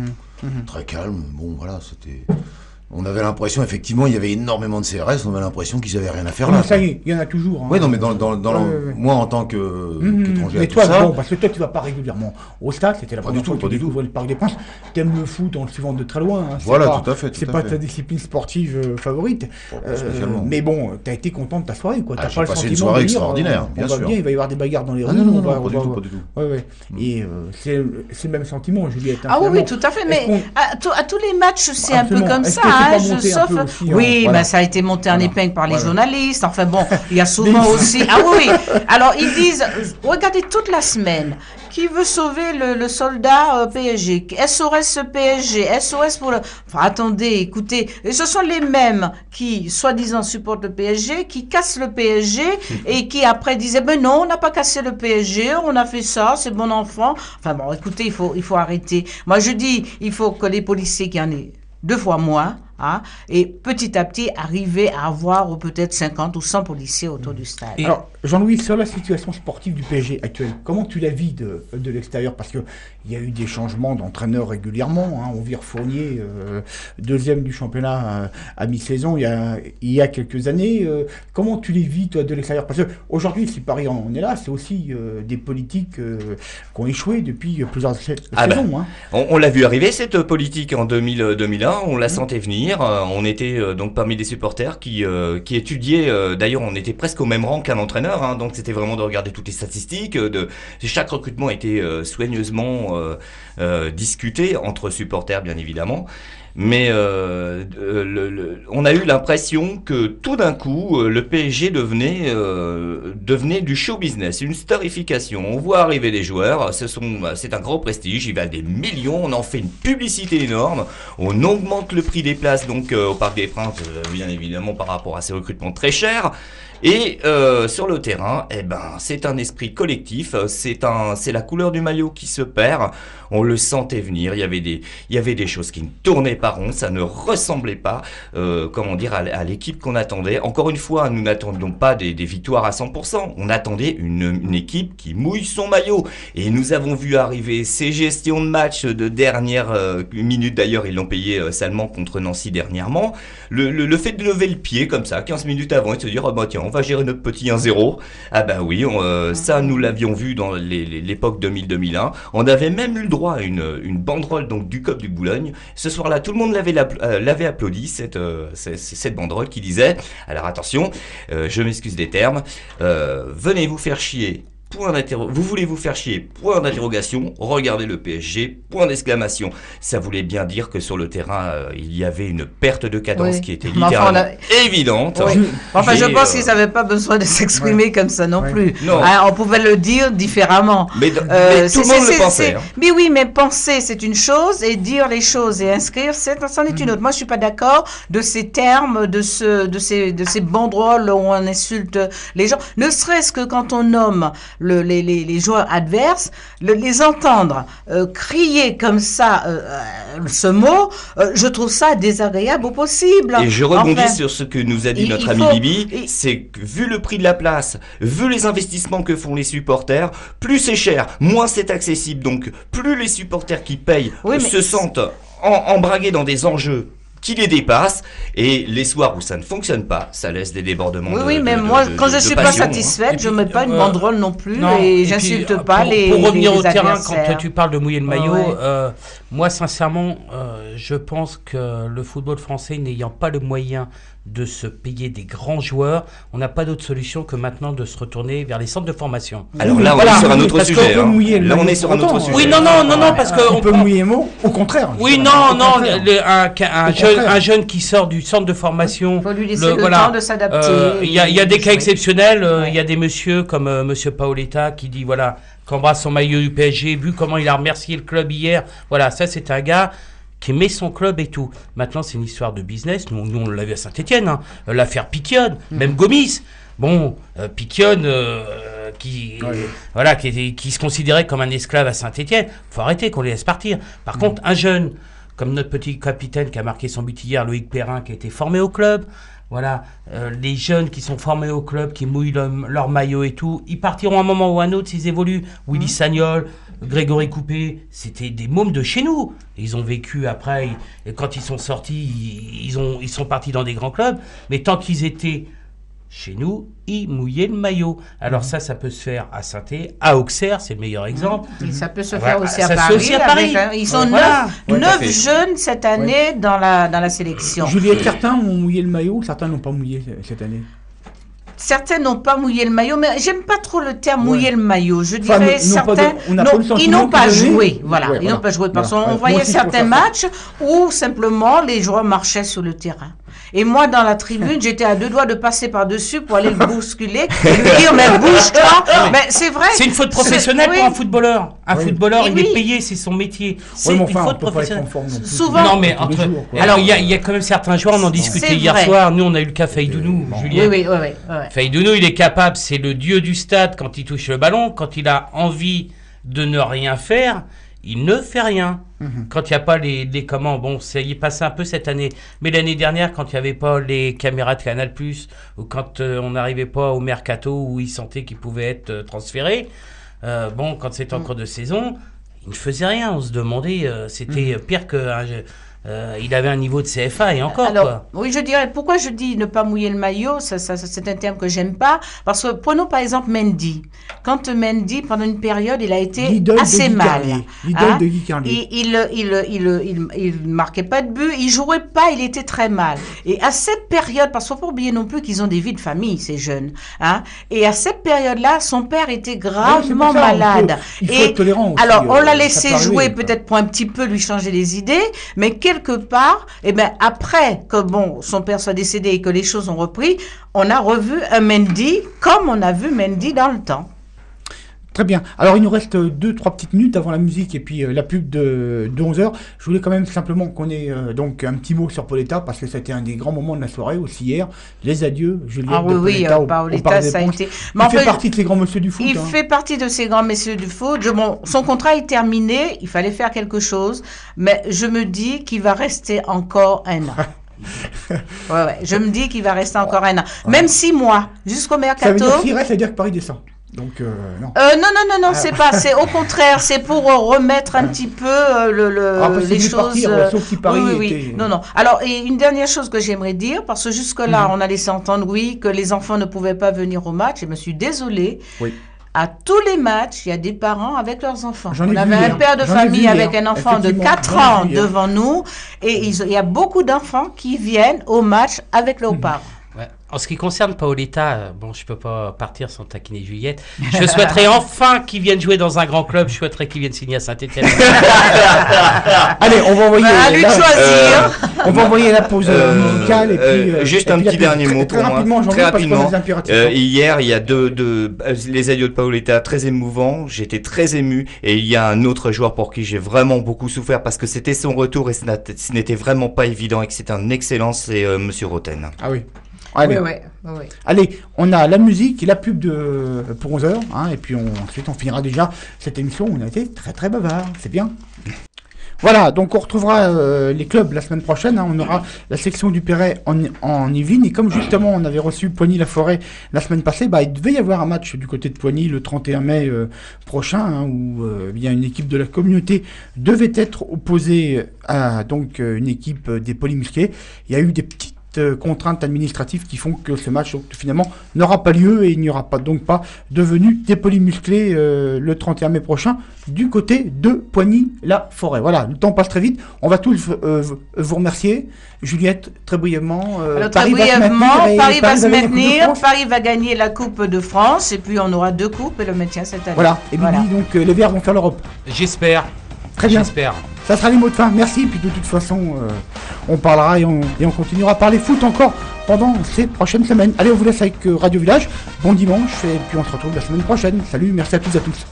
très calme. Bon, voilà, c'était... On avait l'impression, effectivement, il y avait énormément de C R S. On avait l'impression qu'ils avaient rien à faire Ah, là. mais ça y est, il y en a toujours. Hein. Oui, non, mais dans, dans, dans Ouais, la- ouais, ouais. moi, en tant que, Mmh, qu'étranger à mais tout toi, ça, bon, parce que toi, tu vas pas régulièrement au stade, c'était la Pas première du fois tout, que pas tu du tout. découvres le Parc des Princes. T'aimes le foot en le suivant de très loin. Hein. C'est Voilà, pas- tout à fait, tout C'est à pas fait. ta discipline sportive euh, favorite. Bon, pas spécialement. mais bon, t'as été content de ta soirée, quoi. Ah, T'as j'ai pas le passé sentiment une soirée de dire, extraordinaire, on bien va sûr. venir, il va y avoir des bagarres dans les Ah rues. non, non, on non, va- pas on du va- tout, pas du tout. Ouais, ouais. Et euh, c'est c'est le même sentiment, Juliette. hein, Ah oui, oui, finalement. tout à fait. Est-ce Mais qu'on- à, tout- à tous les matchs, c'est un peu Absolument. comme Est-ce ça. que c'est hein, pas je- monté un sauf, peu aussi, hein, oui, voilà. ben, ça a été monté en Voilà. épingle par les Voilà. journalistes. Enfin bon, il y a souvent Mais- aussi. Ah oui, oui. Alors ils disent, euh, regardez toute la semaine. Qui veut sauver le, le soldat euh, P S G? S O S P S G, S O S pour le... Enfin, attendez, écoutez, et ce sont les mêmes qui, soi-disant, supportent le P S G, qui cassent le P S G et qui après disaient, ben non, on n'a pas cassé le P S G, on a fait ça, c'est bon enfant. Enfin bon, écoutez, il faut, il faut arrêter. Moi, je dis, il faut que les policiers qui en aient deux fois moins, hein, et petit à petit arriver à avoir ou peut-être cinquante ou cent policiers autour du stade. Et- Alors, Jean-Louis, sur la situation sportive du P S G actuelle, comment tu la vis de, de l'extérieur? Parce qu'il y a eu des changements d'entraîneurs régulièrement. Hein. On vire Fournier, euh, deuxième du championnat euh, à mi-saison il y a, il y a quelques années. Euh, comment tu les vis, toi, de l'extérieur? Parce qu'aujourd'hui, si Paris en est là, c'est aussi euh, des politiques euh, qui ont échoué depuis plusieurs sa- Ah saisons. ben, hein. On, on l'a vu arriver, cette politique en deux mille, deux mille un, on la sentait venir. Euh, on était euh, donc parmi des supporters qui, euh, qui étudiaient, euh, d'ailleurs on était presque au même rang qu'un entraîneur, hein, donc c'était vraiment de regarder toutes les statistiques. euh, De, chaque recrutement était euh, soigneusement euh, euh, discuté, entre supporters bien évidemment. Mais euh, euh, le, le, on a eu l'impression que tout d'un coup, euh, le P S G devenait, euh, devenait du show business, une starification. On voit arriver des joueurs, ce sont, c'est un grand prestige, ils valent des millions, on en fait une publicité énorme, on augmente le prix des places donc euh, au Parc des Princes, euh, bien évidemment par rapport à ces recrutements très chers. Et euh, sur le terrain, eh ben, c'est un esprit collectif, c'est un, c'est la couleur du maillot qui se perd. On le sentait venir. Il y avait des, il y avait des choses qui ne tournaient pas rond. Ça ne ressemblait pas, euh, comment dire, à, à l'équipe qu'on attendait. Encore une fois, nous n'attendions pas des, des victoires à cent pour cent. On attendait une, une équipe qui mouille son maillot. Et nous avons vu arriver ces gestions de match de dernière euh, minute. D'ailleurs, ils l'ont payé euh, salement contre Nancy dernièrement. Le, le, le fait de lever le pied comme ça, quinze minutes avant, et de se dire, oh bah tiens, on va gérer notre petit un zéro. Ah ben oui, on, euh, ça nous l'avions vu dans les, les, l'époque deux mille deux mille un. On avait même eu le droit à une, une banderole donc du C O P du Boulogne. Ce soir-là, tout le monde l'avait, euh, l'avait applaudi, cette, euh, cette, cette banderole qui disait, alors attention, euh, je m'excuse des termes, euh, venez vous faire chier. Point d'interro- vous voulez vous faire chier, point d'interrogation, regardez le P S G, point d'exclamation. Ça voulait bien dire que sur le terrain, euh, il y avait une perte de cadence Oui. qui était Mais enfin, littéralement on a- évidente. Oui. Enfin, je Et, pense euh, qu'ils n'avaient pas besoin de s'exprimer Ouais. comme ça non Ouais. plus. Non. Hein, on pouvait le dire différemment. Mais, Euh, mais tout c'est- le monde c'est- le pensait. c'est- hein. Mais oui, mais penser, c'est une chose, et dire les choses et inscrire, c'est, c'en est une autre. Moi, je suis pas d'accord de ces termes, de, ce, de, ces, de ces banderoles où on insulte les gens. Ne serait-ce que quand on nomme le, les, les, les joueurs adverses, le, les entendre euh, crier comme ça euh, euh, ce mot, euh, je trouve ça désagréable au possible. Et je rebondis Enfin, sur ce que nous a dit il- notre il ami faut- Bibi, il- c'est que vu le prix de la place, vu les investissements que font les supporters, plus c'est cher, moins c'est accessible. Donc plus les supporters qui payent Oui, mais- se sentent en- embragués dans des enjeux qui les dépassent, et les soirs où ça ne fonctionne pas, ça laisse des débordements. Oui, de, oui, mais de- moi, de- quand de- je de suis pas passion, hein. satisfaite, Et je puis, mets pas une euh, banderole non plus Non, et et j'insulte puis, pas pour, les pour revenir les au terrain, quand adversaires. tu parles de mouiller le maillot, Ouais. euh, moi sincèrement, euh, je pense que le football français n'ayant pas le moyen de se payer des grands joueurs, on n'a pas d'autre solution que maintenant de se retourner vers les centres de formation. Alors là, on Voilà, est sur un oui, autre parce qu'on sujet. peut hein. mouiller le Là, on maillot est sur un pour autre autant. sujet. Oui, non, non, non, non, parce que on on peut prend- mouiller mot, au contraire. Oui, Au non, non, contraire. le- un, un, Au jeune, contraire. un jeune qui sort du centre de formation. Il faut lui laisser le- le, voilà. temps de s'adapter. Euh, Il y, a- il y a des cas Oui. exceptionnels. euh, Ouais. Il y a des messieurs comme euh, Monsieur Paoletta qui dit voilà, qu'embrasse son maillot du P S G, vu comment il a remercié le club hier. Voilà, ça c'est un gars qui aimait son club et tout. Maintenant, c'est une histoire de business. Nous, nous on l'a vu à Saint-Etienne, hein. L'affaire Piquion, même Gomis. Bon, euh, Piquion, euh, qui, Ouais. voilà, qui, était- qui se considérait comme un esclave à Saint-Étienne, faut arrêter qu'on les laisse partir. Par Mmh. contre, un jeune, comme notre petit capitaine qui a marqué son but hier, Loïc Perrin, qui a été formé au club, voilà, euh, les jeunes qui sont formés au club, qui mouillent leur, leur maillot et tout, ils partiront un moment ou un autre s'ils évoluent. Willy Mmh. Sagnol, Grégory Coupé, c'était des mômes de chez nous. Ils ont vécu après, ils- et quand ils sont sortis, ils, ils ont, ils sont partis dans des grands clubs, mais tant qu'ils étaient chez nous, ils mouillaient le maillot. Alors ça, ça peut se faire à Saint-Étienne, à Auxerre, c'est le meilleur exemple. Et ça peut se Voilà, faire aussi ça à se fait Paris. aussi à Paris. avec un- ils sont Ouais, neuf, voilà. Ouais, neuf tout à fait. jeunes cette année dans, la, dans la sélection. Juliette, certains ont mouillé le maillot, certains n'ont pas mouillé euh, cette année. Certains n'ont pas mouillé le maillot, mais j'aime pas trop le terme Ouais. mouiller le maillot. Je Enfin, dirais n'ont pas de- certains, on n'a non, pas le ils sentiment n'ont pas qu'ils donnaient. joué. Voilà, Ouais, ils n'ont voilà. pas joué parce Voilà. qu'on Ouais. voyait Moi aussi, je certains préfère matchs où simplement les joueurs marchaient sur le terrain. Et moi, dans la tribune, j'étais à deux doigts de passer par-dessus pour aller le bousculer et lui dire mais bouge-toi. Mais c'est vrai. C'est une faute professionnelle C'est- pour oui. un footballeur. Un Oui. footballeur, Et il oui. est payé, c'est son métier. C'est Ouais, mais une enfin, on faute peut pas être en professionnelle. forme non plus. Souvent- Non, mais tous les entre. jours, quoi. Alors, il y, a- il y a quand même certains joueurs, on en discutait C'est hier vrai. soir. Nous, on a eu le cas Faïdounou, Bon. Julien. Oui, oui, oui, oui, oui. Faïdounou, il est capable, c'est le dieu du stade quand il touche le ballon. Quand il a envie de ne rien faire, il ne fait rien. Mhm. Quand il n'y a pas les, les comment, bon, ça y est passé un peu cette année. Mais l'année dernière, quand il n'y avait pas les caméras de Canal+, ou quand euh, on n'arrivait pas au mercato où il sentait qu'il pouvait être euh, transféré, euh, bon, quand c'était en Mm. cours de saison, il ne faisait rien. On se demandait, euh, c'était Mhm. pire que... un jeu- euh, il avait un niveau de C F A et encore, Alors, quoi. oui, je dirais, pourquoi je dis ne pas mouiller le maillot, ça, ça, ça, c'est un terme que j'aime pas, parce que prenons par exemple Mendy. Quand Mendy, pendant une période, il a été L'idole de assez Guy mal. Carlier. L'idole Hein? de Guy Carlier. Il, il, il, il, il, il marquait pas de but, il jouait pas, il était très mal. Et à cette période, parce qu'il ne faut pas oublier non plus qu'ils ont des vies de famille, ces jeunes. Hein? Et à cette période-là, son père était Ouais, c'est gravement pour ça, on malade. peut- Il faut Et être tolérant aussi, alors, on euh, l'a ça laissé peut arriver, jouer quoi. peut-être pour un petit peu lui changer les idées, mais quelque part, eh ben, après que bon, son père soit décédé et que les choses ont repris, on a revu un Mendy comme on a vu Mendy dans le temps. Très bien. Alors, il nous reste deux, trois petites minutes avant la musique et puis euh, la pub de, de onze heures. Je voulais quand même simplement qu'on ait euh, donc un petit mot sur Paoletta parce que c'était un des grands moments de la soirée aussi hier. Les adieux, Juliette Ah oui, de oui, Paoletta euh, au- au Paoletta, Parc des ça a Princes. été... Il Mais fait enfin, partie de ces grands monsieur du foot. il hein. fait partie de ces grands messieurs du foot. Je- bon, son contrat est terminé, il fallait faire quelque chose, mais je me dis qu'il va rester encore un an. Ouais, ouais, je me dis qu'il va rester encore un an. Même six mois, jusqu'au Ça veut mercato. dire qu'il reste, ça veut dire que Paris descend. Donc, euh, non. Euh, non, non, non, non, c'est pas, c'est au contraire, c'est pour euh, remettre un petit peu euh, le, le- Ah, parce qu'il les voulait choses. partir, euh, sauf si Paris oui, oui, oui. était- Non, non. Alors, et une dernière chose que j'aimerais dire, parce que jusque-là, Mhm. on a laissé entendre, oui, que les enfants ne pouvaient pas venir au match, et je me suis désolée. Oui. À tous les matchs, il y a des parents avec leurs enfants. J'en ai On vu avait un hier. père de J'en ai famille vu avec hier. un enfant de Effectivement, quatre j'en ai ans vu hier. devant nous, et ils- il y a beaucoup d'enfants qui viennent au match avec leurs Mhm. parents. Ouais. En ce qui concerne Paoletta, euh, bon, je peux pas partir sans taquiner Juliette. Je souhaiterais enfin qu'il vienne jouer dans un grand club. Je souhaiterais qu'il vienne signer à Saint-Étienne. Allez, on va envoyer. Bah, à lui de la- choisir. On va envoyer la pause euh, Euh, musicale et puis. euh, euh, juste et un puis la petit pub. dernier Très- mot très pour moi. rapidement, Jean-Louis, Très parce qu'on a des rapidement. impératifs. Euh, hier, il y a deux, deux euh, les adieux de Paoletta très émouvants. J'étais très ému. Et il y a un autre joueur pour qui j'ai vraiment beaucoup souffert parce que c'était son retour et ce n'a- ce n'était vraiment pas évident et que c'était un excellent, c'est euh, Monsieur Roten. Ah oui. Allez. Oui, oui, oui. Allez, on a la musique et la pub de, pour onze heures, hein, et puis on, ensuite on finira déjà cette émission où on a été très très bavard, c'est bien. Voilà, donc on retrouvera euh, les clubs la semaine prochaine, hein, on aura la section du Perret en, en Yvelines, et comme justement on avait reçu Poigny-la-Forêt la semaine passée, bah, il devait y avoir un match du côté de Poigny le trente et un mai euh, prochain, hein, où euh, bien une équipe de la communauté devait être opposée à donc euh, une équipe euh, des Polymusqués. Il y a eu des petites euh, contraintes administratives qui font que ce match donc, finalement n'aura pas lieu et il n'y aura pas donc pas de venue des Polymusclés euh, le trente et un mai prochain du côté de Poigny-la-Forêt. Voilà, le temps passe très vite. On va tous euh, vous remercier. Juliette, très brièvement. euh, Alors, très Paris va se brièvement, maintenir et Paris va se gagner la Coupe de maintenir, France. Paris va gagner la Coupe de France, et puis on aura deux coupes et le maintien cette année. Voilà, et Bibi, Voilà. donc euh, les Verts vont faire l'Europe. J'espère. Très bien. J'espère. Ça sera les mots de fin. Merci. Et puis de toute façon, euh, on parlera et on, et on continuera à parler foot encore pendant ces prochaines semaines. Allez, on vous laisse avec euh, Radio Village. Bon dimanche et puis on se retrouve la semaine prochaine. Salut, merci à tous et à tous.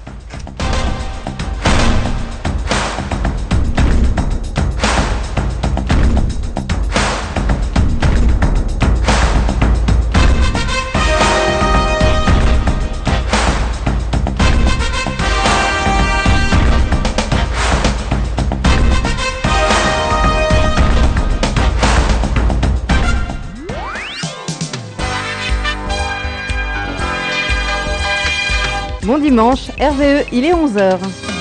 Bon dimanche, R V E, il est onze heures.